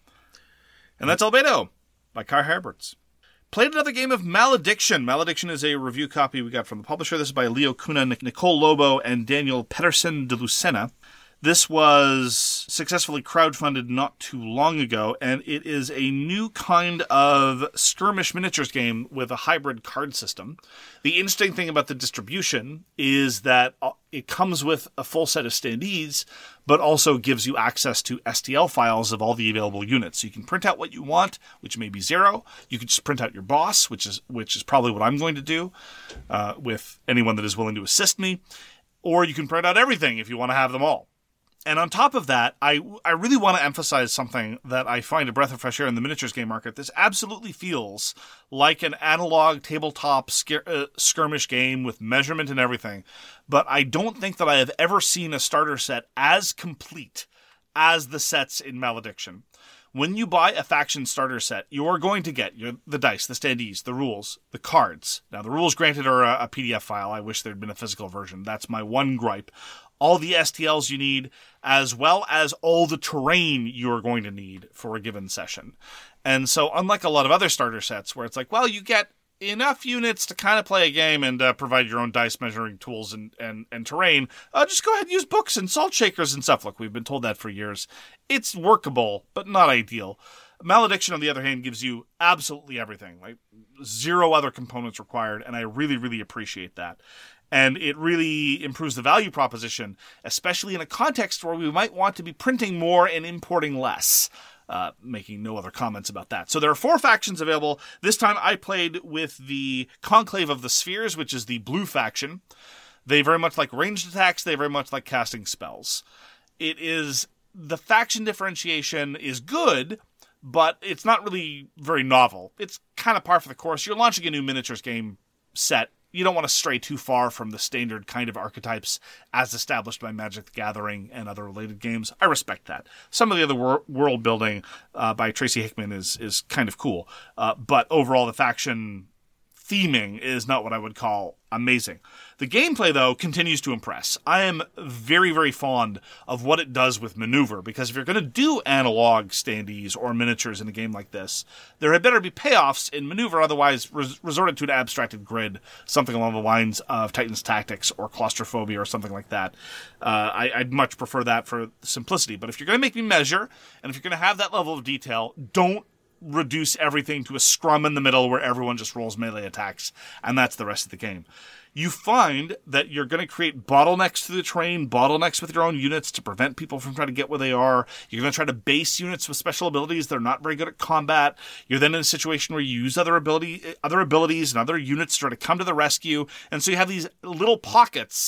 And that's Albedo by Kai Herberts. Played another game of Malediction. Malediction is a review copy we got from the publisher. This is by Leo Kuna, Nicole Lobo, and Daniel Pedersen de Lucena. This was successfully crowdfunded not too long ago, and it is a new kind of skirmish miniatures game with a hybrid card system. The interesting thing about the distribution is that it comes with a full set of standees, but also gives you access to S T L files of all the available units. So you can print out what you want, which may be zero. You can just print out your boss, which is which is probably what I'm going to do uh, with anyone that is willing to assist me. Or you can print out everything if you want to have them all. And on top of that, I, I really want to emphasize something that I find a breath of fresh air in the miniatures game market. This absolutely feels like an analog tabletop skir- uh, skirmish game with measurement and everything. But I don't think that I have ever seen a starter set as complete as the sets in Malediction. When you buy a faction starter set, you are going to get your, the dice, the standees, the rules, the cards. Now, the rules granted are a, a P D F file. I wish there had been a physical version. That's my one gripe. All the S T Ls you need, as well as all the terrain you are going to need for a given session. And so, unlike a lot of other starter sets where it's like, well, you get enough units to kind of play a game and uh, provide your own dice measuring tools and, and, and terrain, uh, just go ahead and use books and salt shakers and stuff. Look, we've been told that for years. It's workable, but not ideal. Malediction, on the other hand, gives you absolutely everything, like zero other components required, and I really, really appreciate that. And it really improves the value proposition, especially in a context where we might want to be printing more and importing less. Uh, making no other comments about that. So there are four factions available. This time I played with the Conclave of the Spheres, which is the blue faction. They very much like ranged attacks. They very much like casting spells. It is, the faction differentiation is good, but it's not really very novel. It's kind of par for the course. You're launching a new miniatures game set. You don't want to stray too far from the standard kind of archetypes as established by Magic the Gathering and other related games. I respect that. Some of the other wor- world building uh, by Tracy Hickman is is kind of cool. Uh, but overall, the faction theming is not what I would call amazing. The gameplay, though, continues to impress. I am very, very fond of what it does with maneuver, because if you're going to do analog standees or miniatures in a game like this, there had better be payoffs in maneuver, otherwise res- resorted to an abstracted grid, something along the lines of Titan's Tactics or Claustrophobia or something like that. Uh, I, I'd much prefer that for simplicity. But if you're going to make me measure, and if you're going to have that level of detail, don't reduce everything to a scrum in the middle where everyone just rolls melee attacks, and that's the rest of the game. You find that you're going to create bottlenecks through the terrain, bottlenecks with your own units to prevent people from trying to get where they are. You're going to try to base units with special abilities that are not very good at combat. You're then in a situation where you use other ability, other abilities and other units to try to come to the rescue, and so you have these little pockets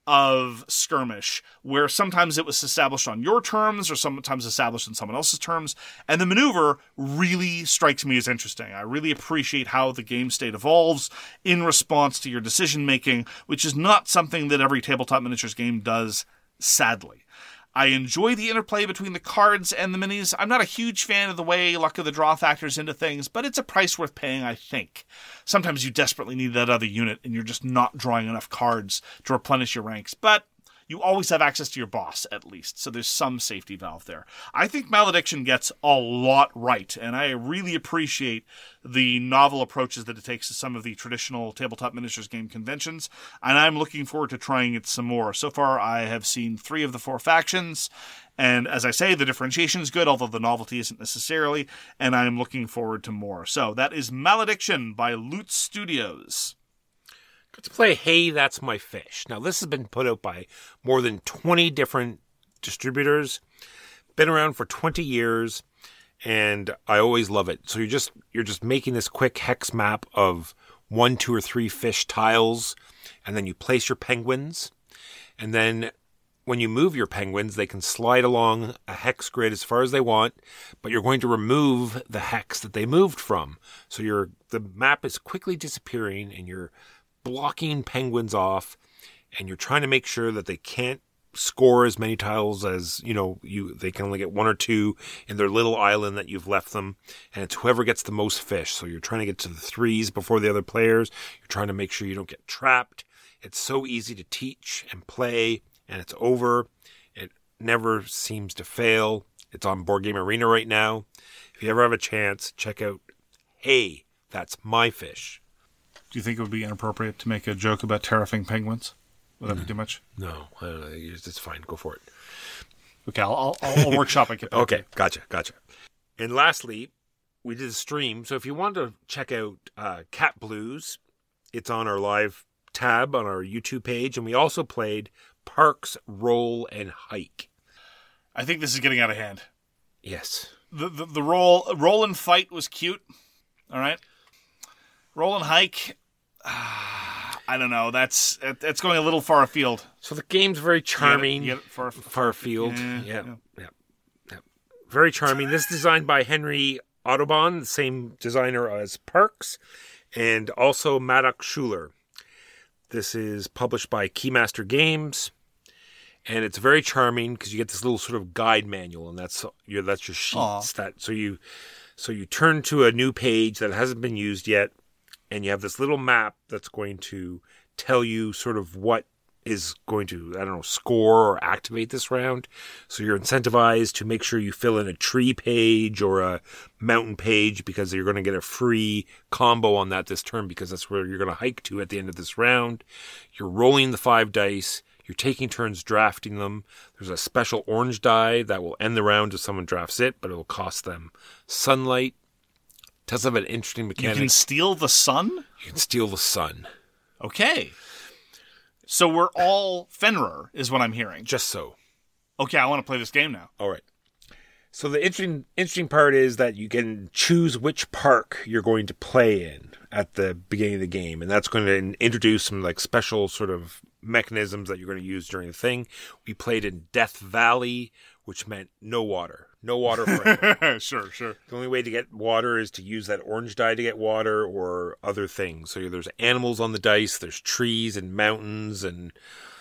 of skirmish, where sometimes it was established on your terms or sometimes established on someone else's terms, and the maneuver really strikes me as interesting. I really appreciate how the game state evolves in response to your decision making, which is not something that every tabletop miniatures game does, sadly. I enjoy the interplay between the cards and the minis. I'm not a huge fan of the way luck of the draw factors into things, but it's a price worth paying, I think. Sometimes you desperately need that other unit, and you're just not drawing enough cards to replenish your ranks, but you always have access to your boss, at least, so there's some safety valve there. I think Malediction gets a lot right, and I really appreciate the novel approaches that it takes to some of the traditional tabletop miniatures game conventions, and I'm looking forward to trying it some more. So far, I have seen three of the four factions, and as I say, the differentiation is good, although the novelty isn't necessarily, and I'm looking forward to more. So that is Malediction by Loot Studios. Got to play Hey, That's My Fish. Now, this has been put out by more than twenty different distributors. Been around for twenty years, and I always love it. So you're just you're just making this quick hex map of one, two, or three fish tiles, and then you place your penguins, and then when you move your penguins, they can slide along a hex grid as far as they want, but you're going to remove the hex that they moved from. So you're the map is quickly disappearing, and you're blocking penguins off, and you're trying to make sure that they can't score as many tiles as, you know, you they can only get one or two in their little island that you've left them, and it's whoever gets the most fish. So you're trying to get to the threes before the other players. You're trying to make sure you don't get trapped. It's so easy to teach and play, and it's over. It never seems to fail. It's on Board Game Arena right now. If you ever have a chance, check out Hey, That's My Fish. Do you think it would be inappropriate to make a joke about terrifying penguins? Would that be too much? No, I don't know. It's fine. Go for it. Okay, I'll, I'll, I'll workshop and get back. Okay, gotcha, gotcha. And lastly, we did a stream. So if you want to check out uh, Cat Blues, it's on our live tab on our YouTube page. And we also played Parks, Roll, and Hike. I think this is getting out of hand. Yes. The, the, the roll, roll and fight was cute. All right. Roll and hike. I don't know. That's that's going a little far afield. So the game's very charming. You get it, you get it far, far afield. Yeah, Yeah, yeah, yeah. yeah. Very charming. This is designed by Henry Audubon, the same designer as Parks, and also Maddox Schuler. This is published by Keymaster Games, and it's very charming because you get this little sort of guide manual, and that's your that's your sheets. Aw. That so you so you turn to a new page that hasn't been used yet. And you have this little map that's going to tell you sort of what is going to, I don't know, score or activate this round. So you're incentivized to make sure you fill in a tree page or a mountain page because you're going to get a free combo on that this turn because that's where you're going to hike to at the end of this round. You're rolling the five dice. You're taking turns drafting them. There's a special orange die that will end the round if someone drafts it, but it will cost them sunlight. Does have an interesting mechanic. You can steal the sun? You can steal the sun. Okay. So we're all Fenrir, is what I'm hearing. Just so. Okay, I want to play this game now. All right. So the interesting interesting part is that you can choose which park you're going to play in at the beginning of the game, and that's going to introduce some like special sort of mechanisms that you're going to use during the thing. We played in Death Valley, which meant no water. No water for anyone. Sure, sure. The only way to get water is to use that orange die to get water or other things. So there's animals on the dice, there's trees and mountains and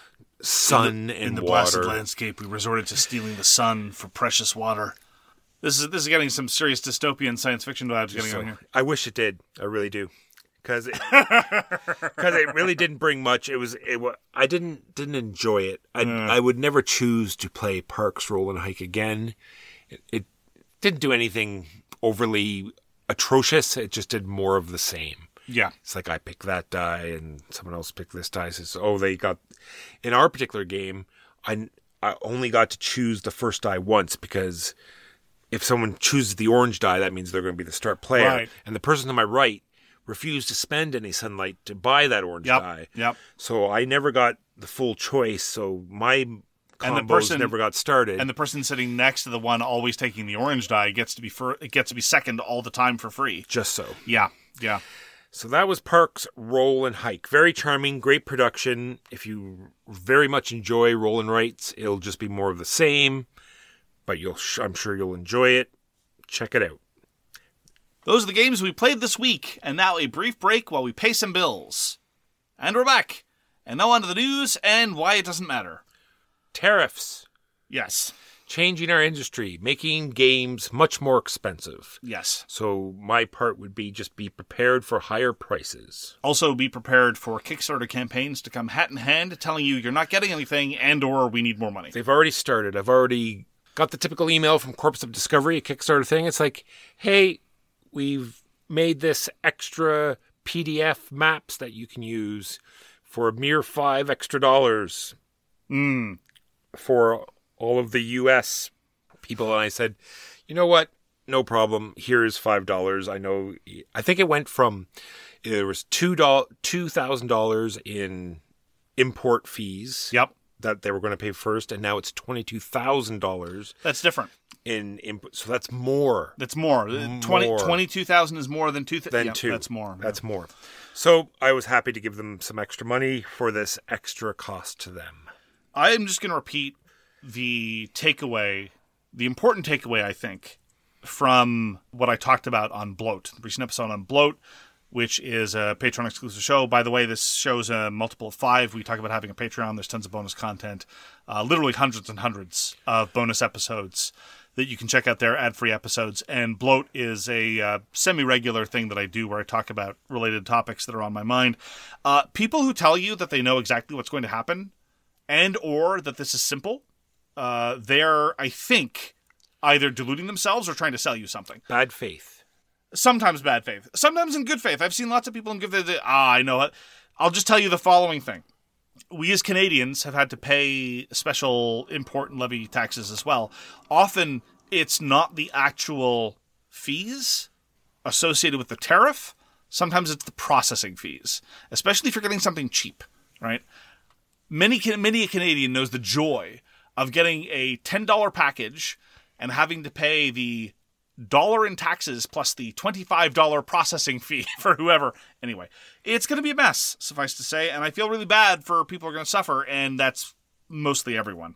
sun in the, and in the water. blasted landscape, we resorted to stealing the sun for precious water. This is this is getting some serious dystopian science fiction vibes getting So, on here. I wish it did. I really do. Because it, cause it really didn't bring much. It was. It. wa- I didn't didn't enjoy it. I Mm. I would never choose to play Parks, Roll, and Hike again. It, it didn't do anything overly atrocious. It just did more of the same. Yeah. It's like I picked that die and someone else picked this die. Says, oh, they got. In our particular game, I I only got to choose the first die once because if someone chooses the orange die, that means they're going to be the start player. Right. And the person to my right refused to spend any sunlight to buy that orange Yep. die. Yep. So I never got the full choice. So my And the combos person- never got started. And the person sitting next to the one always taking the orange die gets to be fir- it gets to be second all the time for free. just so. Yeah. Yeah. So that was Parks Roll and Hike. Very charming, great production. If you very much enjoy roll and writes, it'll just be more of the same, but you'll I'm sure you'll enjoy it. Check it out. Those are the games we played this week, and now a brief break while we pay some bills. And we're back. And now on to the news and why it doesn't matter. Tariffs. Yes. Changing our industry, making games much more expensive. Yes. So my part would be just be prepared for higher prices. Also be prepared for Kickstarter campaigns to come hat in hand telling you you're not getting anything and or we need more money. They've already started. I've already got the typical email from Corpus of Discovery, a Kickstarter thing. It's like, hey, we've made this extra P D F maps that you can use for a mere five extra dollars Mm. for all of the U S people. And I said, you know what? No problem. Here's five dollars. I know. I think it went from, there was two thousand dollars in import fees. Yep. That they were going to pay first, and now it's twenty-two thousand dollars That's different. in input. So that's more That's more. twenty, More. twenty-two thousand is more than two thousand. than Yep, two. That's more. That's more. So I was happy to give them some extra money for this extra cost to them. I am just going to repeat the takeaway, the important takeaway, I think, from what I talked about on Bloat, the recent episode on Bloat, which is a Patreon exclusive show. By the way, this show's a multiple of five. We talk about having a Patreon. There's tons of bonus content, uh, literally hundreds and hundreds of bonus episodes that you can check out there, ad-free episodes. And Bloat is a uh, semi-regular thing that I do where I talk about related topics that are on my mind. Uh, people who tell you that they know exactly what's going to happen and or that this is simple, uh, they're, I think, either deluding themselves or trying to sell you something. Bad faith. Sometimes bad faith. Sometimes in good faith. I've seen lots of people in good faith that, ah, I know it. I'll just tell you the following thing. We as Canadians have had to pay special import and levy taxes as well. Often it's not the actual fees associated with the tariff. Sometimes it's the processing fees, especially if you're getting something cheap, right? Many, many a Canadian knows the joy of getting a ten dollars package and having to pay the dollar in taxes plus the twenty-five dollars processing fee for whoever. Anyway, it's going to be a mess, suffice to say, and I feel really bad for people who are going to suffer, and that's mostly everyone.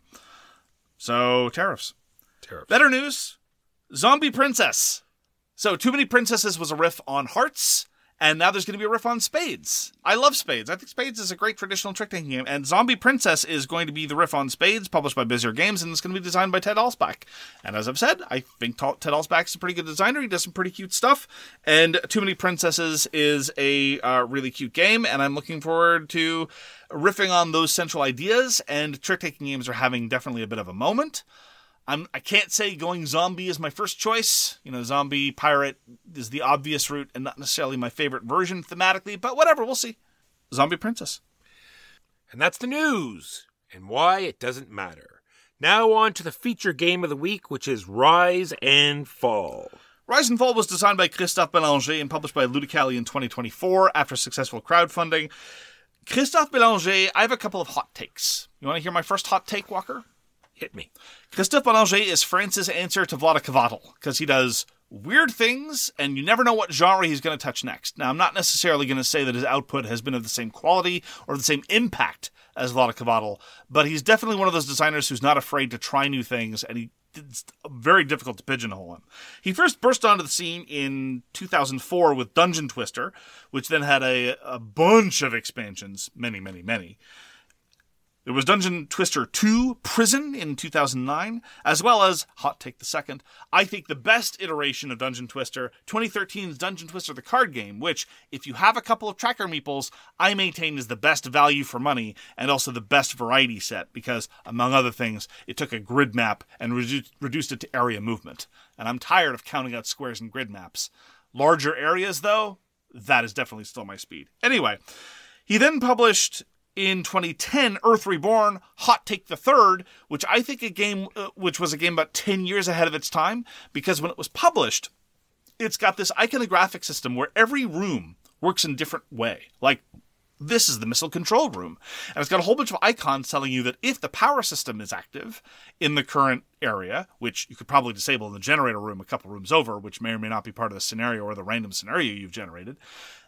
So, tariffs. Tariffs. Better news, Zombie Princess. So, Too Many Princesses was a riff on hearts, and now there's going to be a riff on spades. I love spades. I think spades is a great traditional trick-taking game, and Zombie Princess is going to be the riff on spades, published by Bizarre Games, and it's going to be designed by Ted Alsbach. And as I've said, I think Ted Alsbach is a pretty good designer. He does some pretty cute stuff, and Too Many Princesses is a uh, really cute game, and I'm looking forward to riffing on those central ideas, and trick-taking games are having definitely a bit of a moment. I'm, I can't say going zombie is my first choice. You know, zombie pirate is the obvious route and not necessarily my favorite version thematically, but whatever, we'll see. Zombie Princess. And that's the news and why it doesn't matter. Now on to the feature game of the week, which is Rise and Fall. Rise and Fall was designed by Christophe Bélanger and published by Ludicali in twenty twenty-four after successful crowdfunding. Christophe Bélanger, I have a couple of hot takes. You want to hear my first hot take, Walker? Hit me. Christophe Bélanger is France's answer to Vlaada Chvátil, because he does weird things, and you never know what genre he's going to touch next. Now, I'm not necessarily going to say that his output has been of the same quality or the same impact as Vlaada Chvátil, but he's definitely one of those designers who's not afraid to try new things, and he, it's very difficult to pigeonhole him. He first burst onto the scene in two thousand four with Dungeon Twister, which then had a, a bunch of expansions, many, many, many. There was Dungeon Twister two, Prison, in two thousand nine, as well as, hot take the second, I think the best iteration of Dungeon Twister, twenty thirteen's Dungeon Twister the card game, which, if you have a couple of tracker meeples, I maintain is the best value for money, and also the best variety set, because, among other things, it took a grid map and redu- reduced it to area movement. And I'm tired of counting out squares in grid maps. Larger areas, though, that is definitely still my speed. Anyway, he then published in twenty ten, Earth Reborn, Hot Take the Third, which I think a game, uh, which was a game about ten years ahead of its time, because when it was published, it's got this iconographic system where every room works in a different way. Like, this is the missile control room. And it's got a whole bunch of icons telling you that if the power system is active in the current area, which you could probably disable in the generator room a couple rooms over, which may or may not be part of the scenario or the random scenario you've generated,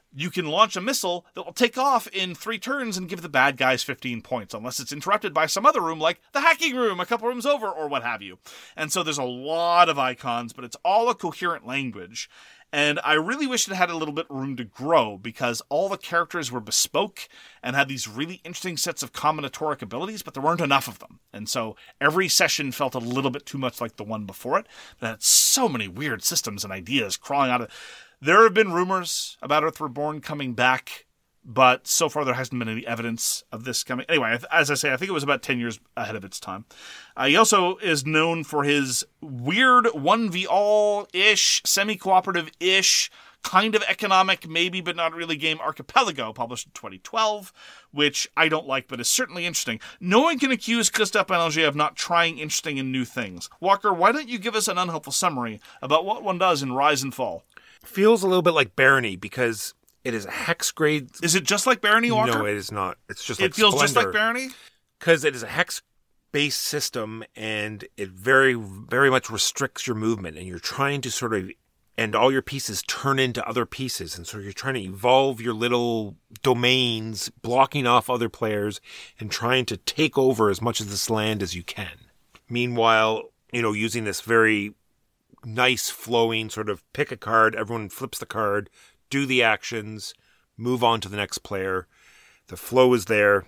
you can launch a missile that will take off in three turns and give the bad guys fifteen points, unless it's interrupted by some other room like the hacking room a couple rooms over or what have you. And so there's a lot of icons, but it's all a coherent language. And I really wish it had a little bit of room to grow, because all the characters were bespoke and had these really interesting sets of combinatoric abilities, but there weren't enough of them. And so every session felt a little bit too much like the one before it. But it had so many weird systems and ideas crawling out of... There have been rumors about Earth Reborn coming back, but so far there hasn't been any evidence of this coming. Anyway, as I say, I think it was about ten years ahead of its time. Uh, he also is known for his weird one v all-ish, semi-cooperative-ish, kind of economic, maybe but not really game Archipelago, published in twenty twelve, which I don't like, but is certainly interesting. No one can accuse Christophe Banerjee of not trying interesting and new things. Walker, why don't you give us an unhelpful summary about what one does in Rise and Fall? Feels a little bit like Barony, because it is a hex grade. Is it just like Barony, Walker? No, it is not. It's just it like feels Splendor. just like Barony? Because it is a hex-based system, and it very, very much restricts your movement, and you're trying to sort of, and all your pieces turn into other pieces, and so you're trying to evolve your little domains, blocking off other players, and trying to take over as much of this land as you can. Meanwhile, you know, using this very nice flowing sort of pick a card, everyone flips the card, do the actions, move on to the next player. The flow is there.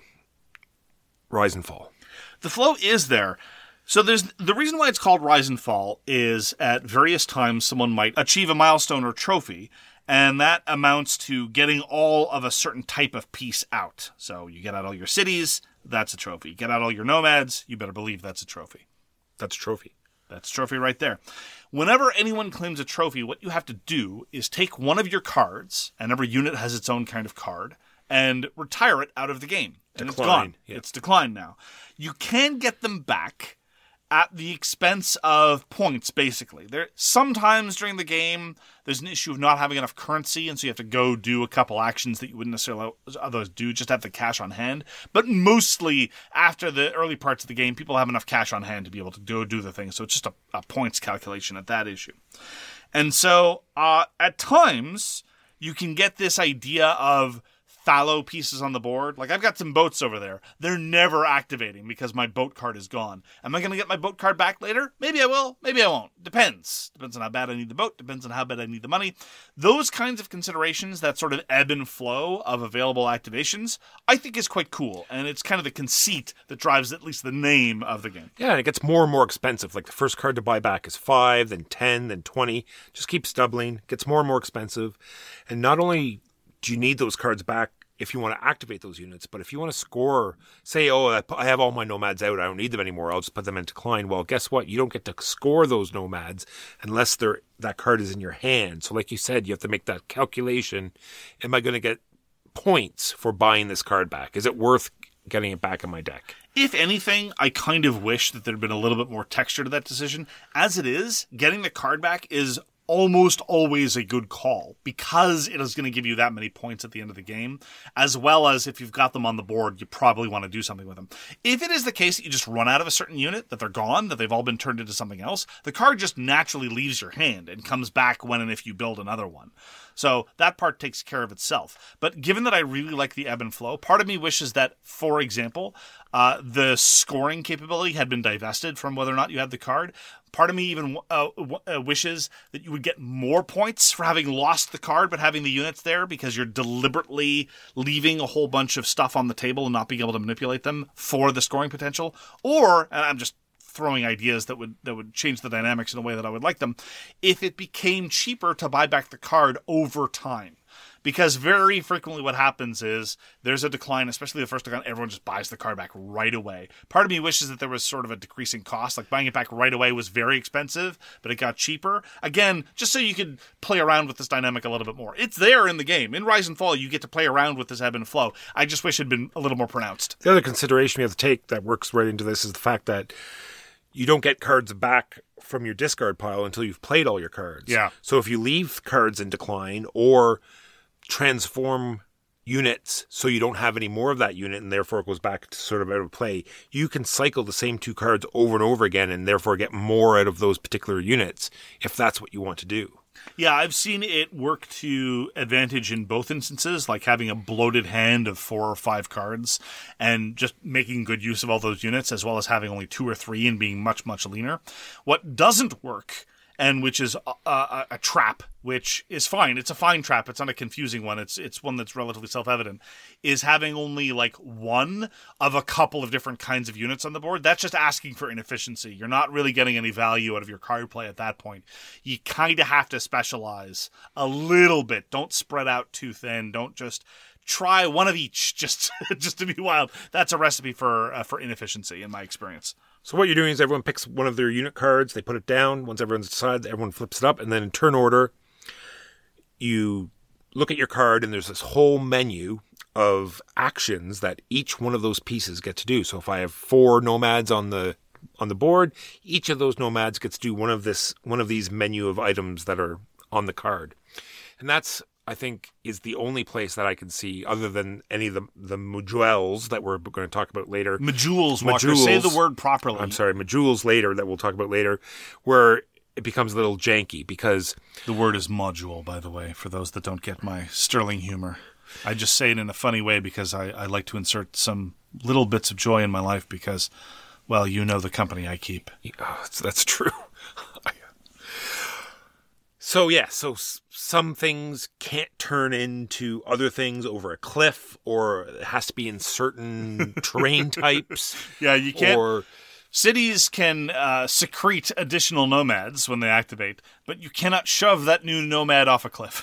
Rise and Fall. The flow is there. So there's the reason why it's called Rise and Fall is at various times someone might achieve a milestone or trophy, and that amounts to getting all of a certain type of piece out. So you get out all your cities, that's a trophy. You get out all your nomads, you better believe that's a trophy. That's a trophy. That's a trophy right there. Whenever anyone claims a trophy, what you have to do is take one of your cards, and every unit has its own kind of card, and retire it out of the game. And it's gone. Yep. It's declined now. You can get them back at the expense of points, basically. There sometimes during the game, there's an issue of not having enough currency, and so you have to go do a couple actions that you wouldn't necessarily otherwise do, just have the cash on hand. But mostly, after the early parts of the game, people have enough cash on hand to be able to go do the thing, so it's just a, a points calculation at that issue. And so, uh, at times, you can get this idea of fallow pieces on the board. Like, I've got some boats over there. They're never activating because my boat card is gone. Am I going to get my boat card back later? Maybe I will. Maybe I won't. Depends. Depends on how bad I need the boat. Depends on how bad I need the money. Those kinds of considerations, that sort of ebb and flow of available activations, I think is quite cool. And it's kind of the conceit that drives at least the name of the game. Yeah, and it gets more and more expensive. Like, the first card to buy back is five, then ten, then twenty. Just keeps doubling. Gets more and more expensive. And not only do you need those cards back if you want to activate those units, but if you want to score, say, oh, I have all my nomads out, I don't need them anymore, I'll just put them in decline. Well, guess what? You don't get to score those nomads unless they're, that card is in your hand. So like you said, you have to make that calculation. Am I going to get points for buying this card back? Is it worth getting it back in my deck? If anything, I kind of wish that there had been a little bit more texture to that decision. As it is, getting the card back is almost always a good call because it is going to give you that many points at the end of the game, as well as if you've got them on the board, you probably want to do something with them. If it is the case that you just run out of a certain unit, that they're gone, that they've all been turned into something else, the card just naturally leaves your hand and comes back when and if you build another one. So that part takes care of itself. But given that I really like the ebb and flow, part of me wishes that, for example, uh, the scoring capability had been divested from whether or not you had the card. Part of me even uh, uh, wishes that you would get more points for having lost the card but having the units there, because you're deliberately leaving a whole bunch of stuff on the table and not being able to manipulate them for the scoring potential. Or, and I'm just throwing ideas that would that would change the dynamics in a way that I would like them, if it became cheaper to buy back the card over time. Because very frequently what happens is there's a decline, especially the first decline, everyone just buys the card back right away. Part of me wishes that there was sort of a decreasing cost, like buying it back right away was very expensive, but it got cheaper. Again, just so you could play around with this dynamic a little bit more. It's there in the game. In Rise and Fall, you get to play around with this ebb and flow. I just wish it had been a little more pronounced. The other consideration we have to take that works right into this is the fact that you don't get cards back from your discard pile until you've played all your cards. Yeah. So if you leave cards in decline or transform units so you don't have any more of that unit and therefore it goes back to sort of out of play, you can cycle the same two cards over and over again and therefore get more out of those particular units if that's what you want to do. Yeah, I've seen it work to advantage in both instances, like having a bloated hand of four or five cards and just making good use of all those units, as well as having only two or three and being much, much leaner. What doesn't work, and which is a, a, a trap, which is fine. It's a fine trap. It's not a confusing one. It's it's one that's relatively self-evident, is having only like one of a couple of different kinds of units on the board. That's just asking for inefficiency. You're not really getting any value out of your card play at that point. You kind of have to specialize a little bit. Don't spread out too thin. Don't just try one of each just just to be wild. That's a recipe for uh, for inefficiency in my experience. So what you're doing is everyone picks one of their unit cards, they put it down. Once everyone's decided, everyone flips it up, and then in turn order, you look at your card, and there's this whole menu of actions that each one of those pieces get to do. So if I have four nomads on the on the board, each of those nomads gets to do one of this one of these menu of items that are on the card. And that's, I think, is the only place that I can see, other than any of the the modules that we're going to talk about later. Modules, Walker. Modules. Say the word properly. I'm sorry, modules later that we'll talk about later, where it becomes a little janky because The word is module, by the way, for those that don't get my sterling humor. I just say it in a funny way because I, I like to insert some little bits of joy in my life because, well, you know the company I keep. oh, that's, that's true. So yeah, so s- some things can't turn into other things over a cliff, or it has to be in certain terrain types. Yeah, you can't. Or Cities can uh, secrete additional nomads when they activate, but you cannot shove that new nomad off a cliff.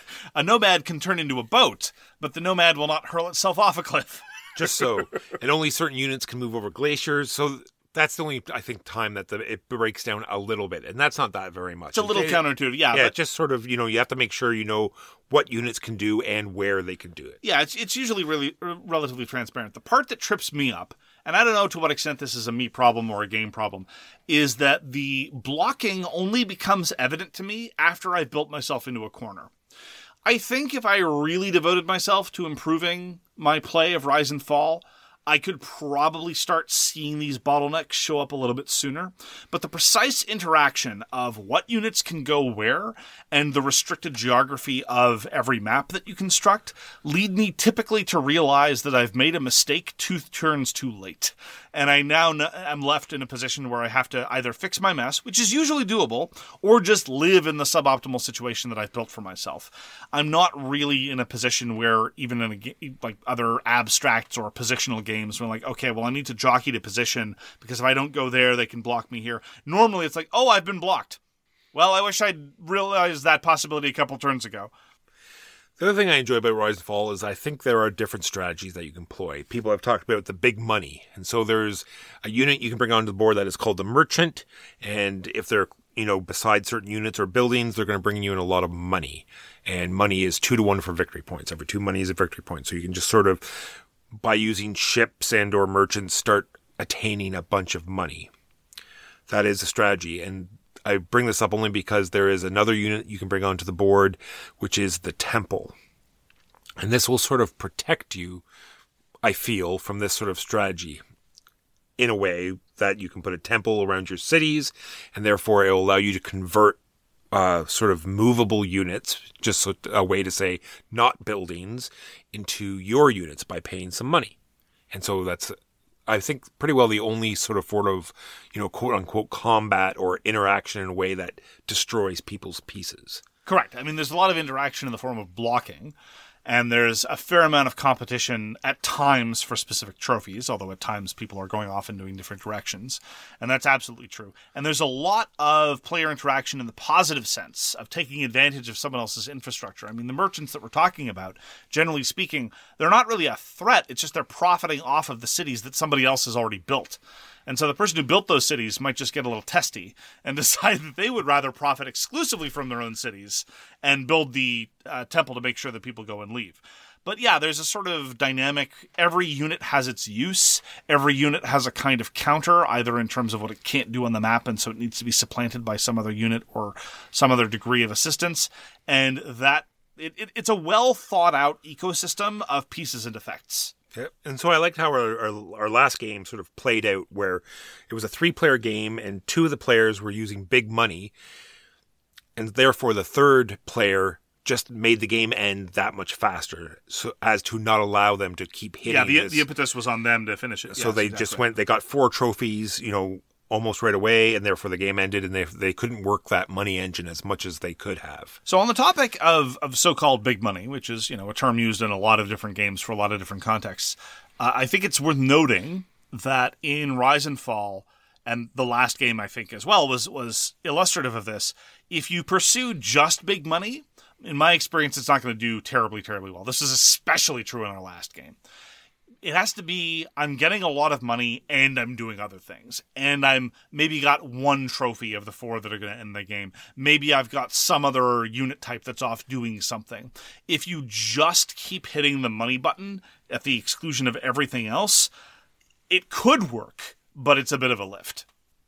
A nomad can turn into a boat, but the nomad will not hurl itself off a cliff. just so, and only certain units can move over glaciers. So that's the only, I think, time that the, it breaks down a little bit, and that's not that very much. It's a little It- counterintuitive, yeah. Yeah, but, just sort of, you know, you have to make sure you know what units can do and where they can do it. yeah, it's it's usually really uh, relatively transparent. The part that trips me up, and I don't know to what extent this is a me problem or a game problem, is that the blocking only becomes evident to me after I've built myself into a corner. I think if I really devoted myself to improving my play of Rise and Fall, I could probably start seeing these bottlenecks show up a little bit sooner. But the precise interaction of what units can go where and the restricted geography of every map that you construct lead me typically to realize that I've made a mistake two turns too late. And I now kn- am left in a position where I have to either fix my mess, which is usually doable, or just live in the suboptimal situation that I've built for myself. I'm not really in a position where, even in a ga- like other abstracts or positional games, we're like, okay, well, I need to jockey to position because if I don't go there, they can block me here. Normally, it's like, oh, I've been blocked. Well, I wish I'd realized that possibility a couple turns ago. The other thing I enjoy about Rise and Fall is I think there are different strategies that you can employ. People have talked about the big money. And so there's a unit you can bring onto the board that is called the Merchant. And if they're, you know, beside certain units or buildings, they're going to bring you in a lot of money. And money is two to one for victory points. Every two money is a victory point. So you can just sort of, by using ships and or merchants, start attaining a bunch of money. That is a strategy. And I bring this up only because there is another unit you can bring onto the board, which is the Temple. And this will sort of protect you, I feel, from this sort of strategy in a way that you can put a temple around your cities, and therefore it will allow you to convert uh, sort of movable units, just so, a way to say not buildings, into your units by paying some money. And so that's, I think, pretty well the only sort of sort of, you know, quote unquote combat or interaction in a way that destroys people's pieces. Correct. I mean, there's a lot of interaction in the form of blocking, and there's a fair amount of competition at times for specific trophies, although at times people are going off and doing different directions, and that's absolutely true. And there's a lot of player interaction in the positive sense of taking advantage of someone else's infrastructure. I mean, the merchants that we're talking about, generally speaking, they're not really a threat, it's just they're profiting off of the cities that somebody else has already built. And so the person who built those cities might just get a little testy and decide that they would rather profit exclusively from their own cities and build the uh, temple to make sure that people go and leave. But yeah, there's a sort of dynamic. Every unit has its use. Every unit has a kind of counter, either in terms of what it can't do on the map, and so it needs to be supplanted by some other unit or some other degree of assistance. And that it, it, it's a well thought out ecosystem of pieces and effects. Yep. And so I liked how our, our our last game sort of played out, where it was a three-player game and two of the players were using big money. and therefore the third player just made the game end that much faster, so as to not allow them to keep hitting. Yeah, the, this. the impetus was on them to finish it. So Yes, they exactly. just went. They got four trophies, you know, almost right away, and therefore the game ended, and they they couldn't work that money engine as much as they could have. So on the topic of, of so-called big money, which is, you know, a term used in a lot of different games for a lot of different contexts, uh, I think it's worth noting that in Rise and Fall, and the last game I think as well was was illustrative of this, if you pursue just big money, in my experience, it's not going to do terribly, terribly well. This is especially true in our last game. It has to be, I'm getting a lot of money and I'm doing other things. And I'm maybe got one trophy of the four that are going to end the game. Maybe I've got some other unit type that's off doing something. If you just keep hitting the money button at the exclusion of everything else, it could work, but it's a bit of a lift.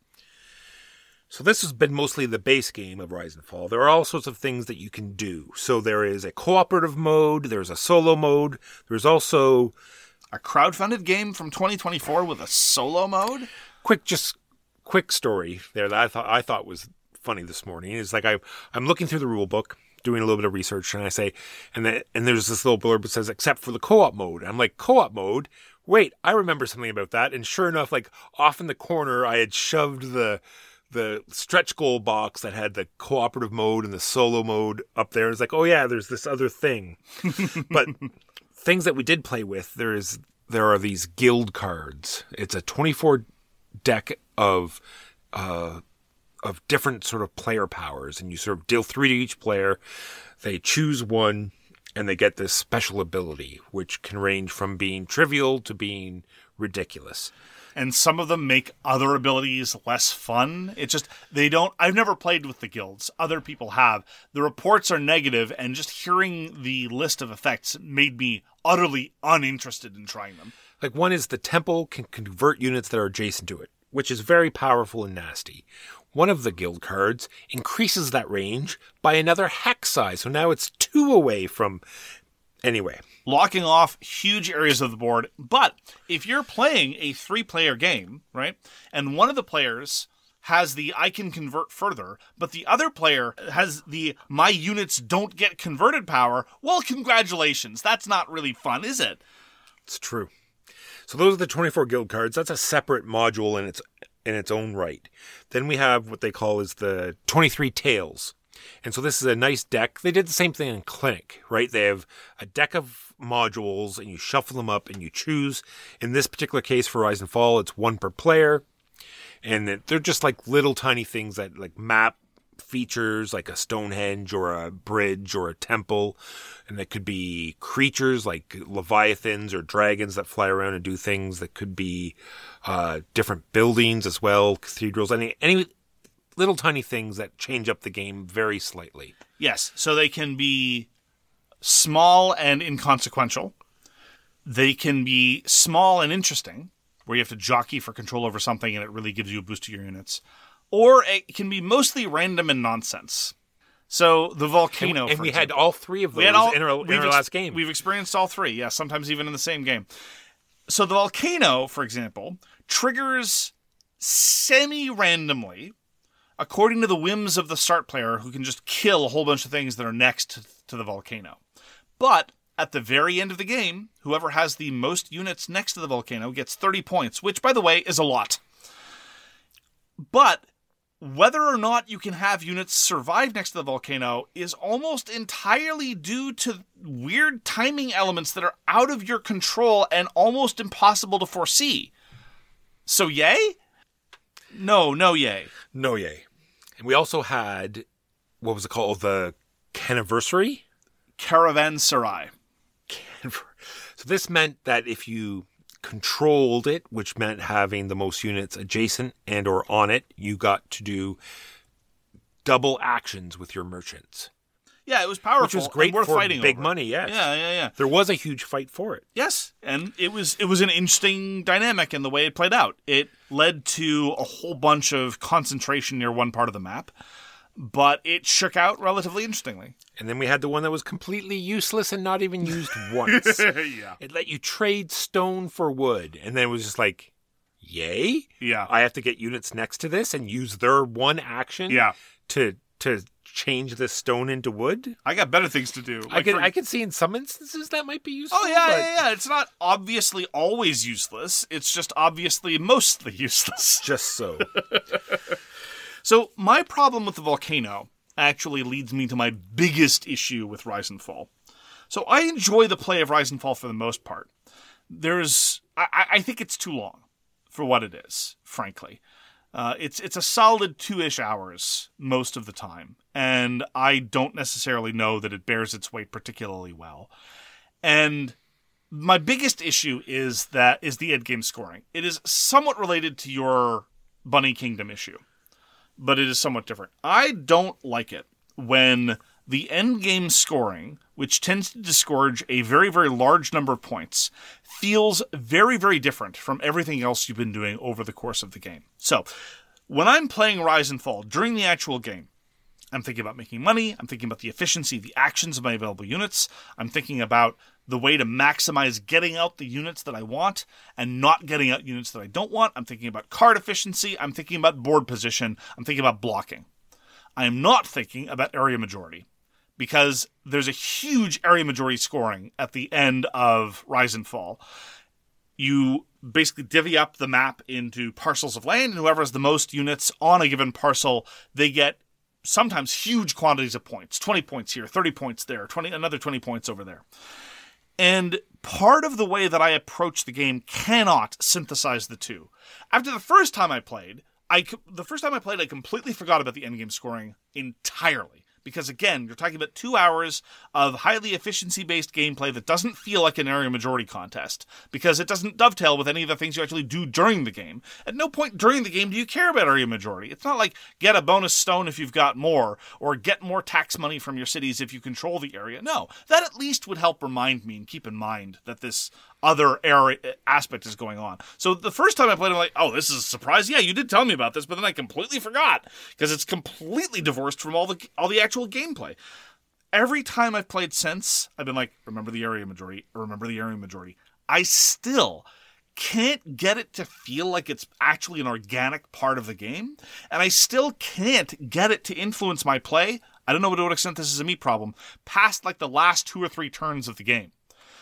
So this has been mostly the base game of Rise and Fall. There are all sorts of things that you can do. So there is a cooperative mode, there's a solo mode, there's also A crowdfunded game from twenty twenty-four with a solo mode? quick, just quick story there that I thought I thought was funny this morning. Is like I I'm looking through the rule book, doing a little bit of research, and I say, and then and there's this little blurb that says except for the co-op mode. I'm like, co-op mode? Wait, I remember something about that. And sure enough, like off in the corner, I had shoved the the stretch goal box that had the cooperative mode and the solo mode up there. It's like, oh yeah, there's this other thing. But things that we did play with, there is there are these guild cards. It's a twenty-four deck of uh, of different sort of player powers, and you sort of deal three to each player. They choose one, and they get this special ability, which can range from being trivial to being ridiculous. And some of them make other abilities less fun. It's just, they don't, I've never played with the guilds. Other people have. The reports are negative, and just hearing the list of effects made me utterly uninterested in trying them. Like one is the temple can convert units that are adjacent to it, which is very powerful and nasty. One of the guild cards increases that range by another hex size, so now it's two away from... Anyway. Locking off huge areas of the board. But if you're playing a three-player game, right, and one of the players has the I can convert further, but the other player has the my units don't get converted power, well, congratulations. That's not really fun, is it? It's true. So those are the twenty-four guild cards. That's a separate module in its in its own right. Then we have what they call is the twenty-three tails. And so this is a nice deck. They did the same thing in Clinic, right? They have a deck of modules, and you shuffle them up, and you choose. In this particular case for Rise and Fall, it's one per player. And they're just like little tiny things that like map features, like a Stonehenge or a bridge or a temple. And that could be creatures like leviathans or dragons that fly around and do things. That could be uh, different buildings as well, cathedrals, any any little tiny things that change up the game very slightly. Yes, so they can be small and inconsequential. They can be small and interesting, where you have to jockey for control over something and it really gives you a boost to your units. Or it can be mostly random and nonsense. So the volcano, And, and for we example. had all three of those We had all, in our, we've in our ex- last game. We've experienced all three, yeah, sometimes even in the same game. So the volcano, for example, triggers semi-randomly, according to the whims of the start player, who can just kill a whole bunch of things that are next to, to the volcano. But at the very end of the game, whoever has the most units next to the volcano gets thirty points, which, by the way, is a lot. But whether or not you can have units survive next to the volcano is almost entirely due to weird timing elements that are out of your control and almost impossible to foresee. So yay? No, no yay. No yay. And we also had, what was it called? The Caniversary? Caravanserai. So this meant that if you controlled it, which meant having the most units adjacent and or on it, you got to do double actions with your merchants. Yeah, it was powerful. Which was great and worth for fighting big over. money, yes. Yeah, yeah, yeah. There was a huge fight for it. Yes, and it was it was an interesting dynamic in the way it played out. It led to a whole bunch of concentration near one part of the map, but it shook out relatively interestingly. And then we had the one that was completely useless and not even used once. Yeah. It let you trade stone for wood. And then it was just like, yay? Yeah. I have to get units next to this and use their one action Yeah. to to change this stone into wood. I got better things to do. I Like could for- I could see in some instances that might be useful. Oh yeah, but yeah, yeah. It's not obviously always useless. It's just obviously mostly useless. just so. So my problem with the volcano actually leads me to my biggest issue with Rise and Fall. So I enjoy the play of Rise and Fall for the most part. There's, I, I think it's too long for what it is, frankly. Uh, it's it's a solid two-ish hours most of the time, and I don't necessarily know that it bears its weight particularly well. And my biggest issue is that is the end game scoring. It is somewhat related to your Bunny Kingdom issue, but it is somewhat different. I don't like it when the end game scoring, which tends to disgorge a very, very large number of points, feels very, very different from everything else you've been doing over the course of the game. So, when I'm playing Rise and Fall during the actual game, I'm thinking about making money, I'm thinking about the efficiency, the actions of my available units, I'm thinking about the way to maximize getting out the units that I want and not getting out units that I don't want, I'm thinking about card efficiency, I'm thinking about board position, I'm thinking about blocking. I am not thinking about area majority, because there's a huge area majority scoring at the end of Rise and Fall. You basically divvy up the map into parcels of land, and whoever has the most units on a given parcel, they get sometimes huge quantities of points. twenty points here, thirty points there, twenty another twenty points over there. And part of the way that I approach the game cannot synthesize the two. After the first time I played, I, the first time I played, I completely forgot about the endgame scoring entirely. Because again, you're talking about two hours of highly efficiency-based gameplay that doesn't feel like an area majority contest, because it doesn't dovetail with any of the things you actually do during the game. At no point during the game do you care about area majority. It's not like get a bonus stone if you've got more, or get more tax money from your cities if you control the area. No, that at least would help remind me and keep in mind that this other area aspect is going on. So the first time I played, I'm like, oh, this is a surprise. Yeah, you did tell me about this, but then I completely forgot because it's completely divorced from all the all the actual gameplay. Every time I've played since, I've been like, remember the area majority, remember the area majority. I still can't get it to feel like it's actually an organic part of the game, and I still can't get it to influence my play. I don't know to what extent this is a me problem, past like the last two or three turns of the game.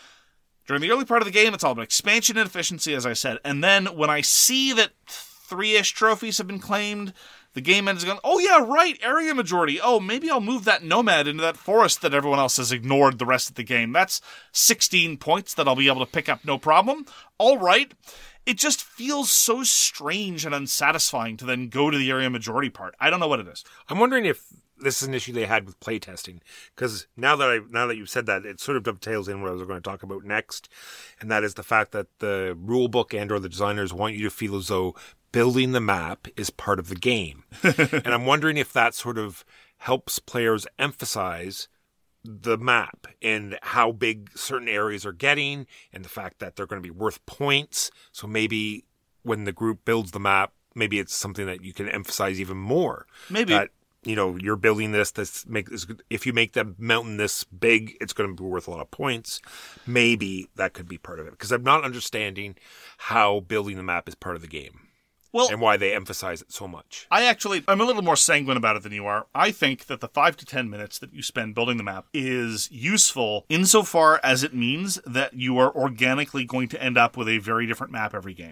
During the early part of the game, it's all about expansion and efficiency, as I said. And then when I see that three-ish trophies have been claimed, the game ends going, oh yeah, right, area majority. Oh, maybe I'll move that nomad into that forest that everyone else has ignored the rest of the game. That's sixteen points that I'll be able to pick up no problem. All right. It just feels so strange and unsatisfying to then go to the area majority part. I don't know what it is. I'm wondering if this is an issue they had with playtesting, because now that I now that you've said that, it sort of dovetails in what I was going to talk about next, and that is the fact that the rule book and or the designers want you to feel as though building the map is part of the game. And I'm wondering if that sort of helps players emphasize the map and how big certain areas are getting, and the fact that they're going to be worth points. So maybe when the group builds the map, maybe it's something that you can emphasize even more. Maybe. That, you know, you're building this, this make this, if you make the mountain this big, it's going to be worth a lot of points. Maybe that could be part of it, because I'm not understanding how building the map is part of the game. Well, And why they emphasize it so much. I actually, I'm a little more sanguine about it than you are. I think that the five to ten minutes that you spend building the map is useful insofar as it means that you are organically going to end up with a very different map every game.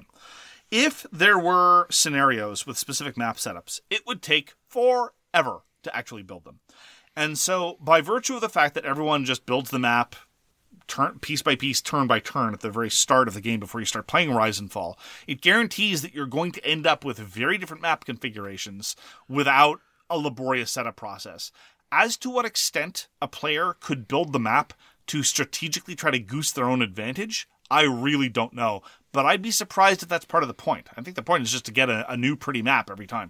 If there were scenarios with specific map setups, it would take forever to actually build them. And so, by virtue of the fact that everyone just builds the map turn piece by piece, turn by turn at the very start of the game before you start playing Rise and Fall, it guarantees that you're going to end up with very different map configurations without a laborious setup process. As to what extent a player could build the map to strategically try to goose their own advantage, I really don't know. But I'd be surprised if that's part of the point. I think the point is just to get a, a new pretty map every time.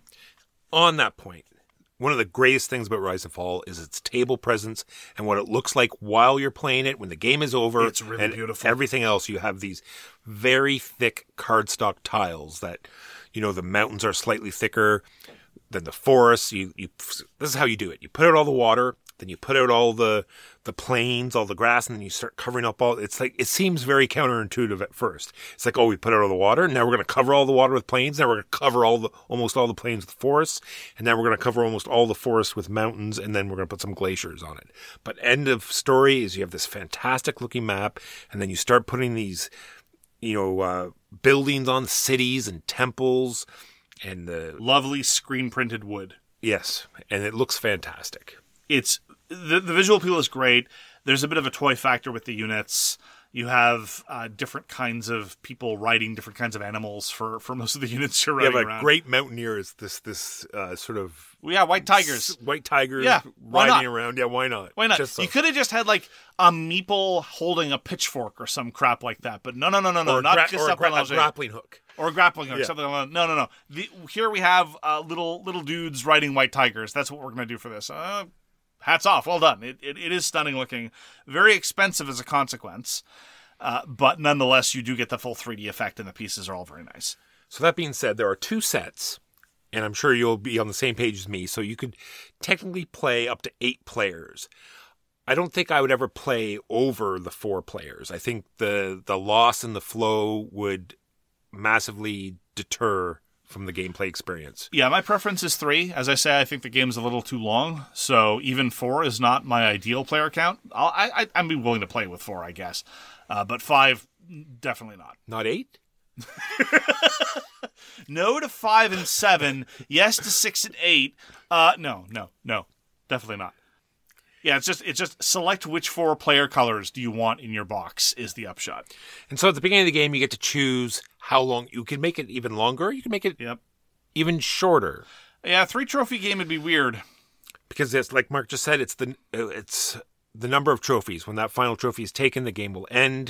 On that point, one of the greatest things about Rise and Fall is its table presence and what it looks like while you're playing it, when the game is over. It's really and beautiful. Everything else, you have these very thick cardstock tiles that, you know, the mountains are slightly thicker than the forests. You, you, this is how you do it. You put out all the water, then you put out all the the plains, all the grass, and then you start covering up all. It's like it seems very counterintuitive at first. It's like, oh, we put out all the water, now we're going to cover all the water with plains. Now we're going to cover all the almost all the plains with forests, and now we're going to cover almost all the forests with mountains, and then we're going to put some glaciers on it. But end of story is you have this fantastic looking map, and then you start putting these, you know, uh, buildings on cities and temples, and the Lovely screen printed wood. yes, and it looks fantastic. It's the, the visual appeal is great. There's a bit of a toy factor with the units. You have uh, different kinds of people riding different kinds of animals for, for most of the units you're Yeah, riding but around. Great Mountaineer is this this uh, sort of Well, yeah, white tigers. s- white tigers Yeah, why riding not? around. Yeah, why not? Why not? Just so. You could have just had like a meeple holding a pitchfork or some crap like that. But no, no, no, no, no, or a, not gra- just or a, up gra- on a grappling hook. or a grappling hook, Yeah. something like that. No, no, no. The, here we have uh, little little dudes riding white tigers. That's what we're going to do for this. Uh, hats off. Well done. It, it, it is stunning looking. Very expensive as a consequence. Uh, but nonetheless, you do get the full three D effect, and the pieces are all very nice. So that being said, there are two sets, and I'm sure you'll be on the same page as me. So you could technically play up to eight players. I don't think I would ever play over the four players. I think the the loss in the flow would massively deter from the gameplay experience. Yeah, my preference is three. As I say, I think the game's a little too long, so even four is not my ideal player count. I'll, I, I, I'd be willing to play with four, I guess. Uh, but five, definitely not. Not eight? No to five and seven. Yes to six and eight. Uh, no, no, no, definitely not. Yeah, it's just it's just select which four player colors do you want in your box is the upshot. And so at the beginning of the game, you get to choose how long. You can make it even longer. You can make it Yep. even shorter. Yeah, three trophy game would be weird. Because it's like Mark just said, it's the it's the number of trophies. When that final trophy is taken, the game will end.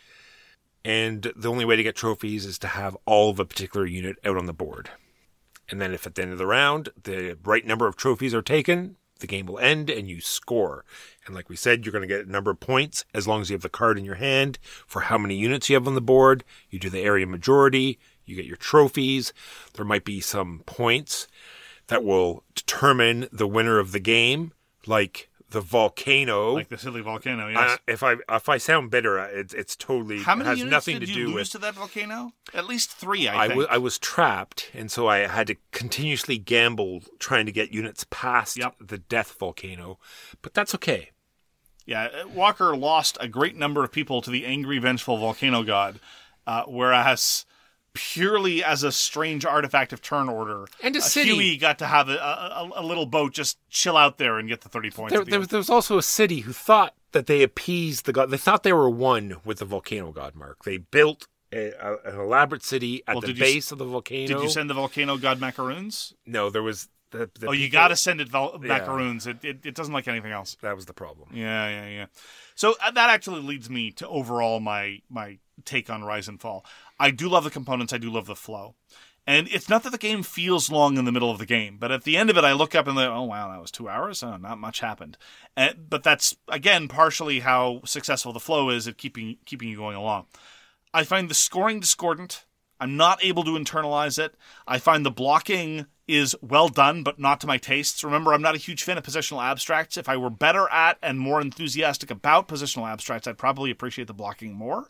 And the only way to get trophies is to have all of a particular unit out on the board. And then if at the end of the round, the right number of trophies are taken, the game will end and you score. And like we said, you're going to get a number of points as long as you have the card in your hand for how many units you have on the board. You do the area majority, you get your trophies. There might be some points that will determine the winner of the game, like the volcano. Like the silly volcano, yes. Uh, if I if I sound bitter, it's it's totally How many has units nothing did to you do lose with. to that volcano? At least three, I, I, think. w- I was trapped, and so I had to continuously gamble trying to get units past Yep. the death volcano. But that's okay. Yeah, uh, Walker lost a great number of people to the angry, vengeful volcano god, uh, whereas purely as a strange artifact of turn order, And a uh, city. Huey got to have a, a, a little boat just chill out there and get the thirty points. There, at the there, end. was- there was also a city who thought that they appeased the god. They thought they were one with the volcano god, Mark. They built a, a, an elaborate city at Well, the did you s- base of the volcano. Did you send the volcano god macaroons? No, there was. The, the Oh, you people- got to send it val- Yeah. macaroons. It, it it doesn't like anything else. That was the problem. Yeah, yeah, yeah. So uh, that actually leads me to overall my my take on Rise and Fall. I do love the components. I do love the flow. And it's not that the game feels long in the middle of the game, but at the end of it, I look up and like, oh, wow, that was two hours? Oh, not much happened. And, but that's, again, partially how successful the flow is at keeping keeping you going along. I find the scoring discordant. I'm not able to internalize it. I find the blocking is well done, but not to my tastes. Remember, I'm not a huge fan of positional abstracts. If I were better at and more enthusiastic about positional abstracts, I'd probably appreciate the blocking more.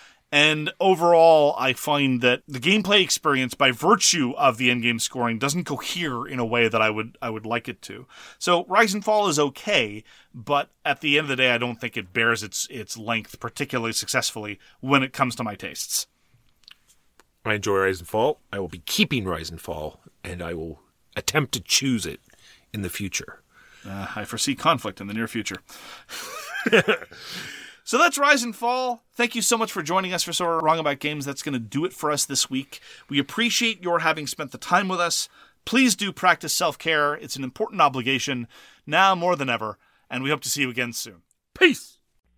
And overall, I find that the gameplay experience, by virtue of the endgame scoring, doesn't cohere in a way that I would I would like it to. So Rise and Fall is okay, but at the end of the day, I don't think it bears its its length particularly successfully when it comes to my tastes. I enjoy Rise and Fall. I will be keeping Rise and Fall, and I will attempt to choose it in the future. Uh, I foresee conflict in the near future. So that's Rise and Fall. Thank you so much for joining us for So Wrong About Games. That's going to do it for us this week. We appreciate your having spent the time with us. Please do practice self-care. It's an important obligation, now more than ever, and we hope to see you again soon. Peace!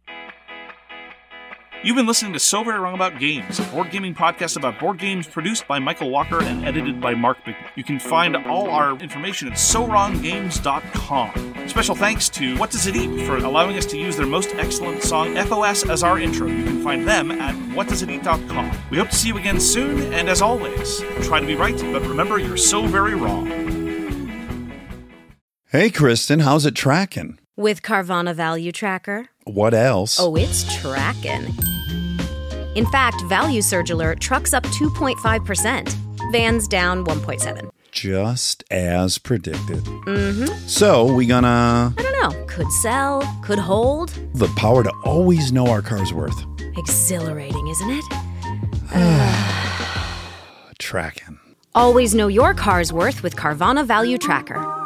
You've been listening to So Very Wrong About Games, a board gaming podcast about board games produced by Michael Walker and edited by Mark Bicknell. You can find all our information at so wrong games dot com. Special thanks to What Does It Eat for allowing us to use their most excellent song, F O S, as our intro. You can find them at what does it eat dot com. We hope to see you again soon, and as always, try to be right, but remember you're so very wrong. Hey, Kristen, how's it tracking? With Carvana Value Tracker. What else? Oh, it's tracking. In fact, Value Surge Alert trucks up two point five percent. Vans down one point seven. Just as predicted. Mm-hmm. So, we gonna... I don't know. Could sell, could hold. The power to always know our car's worth. Exhilarating, isn't it? Tracking. Always know your car's worth with Carvana Value Tracker.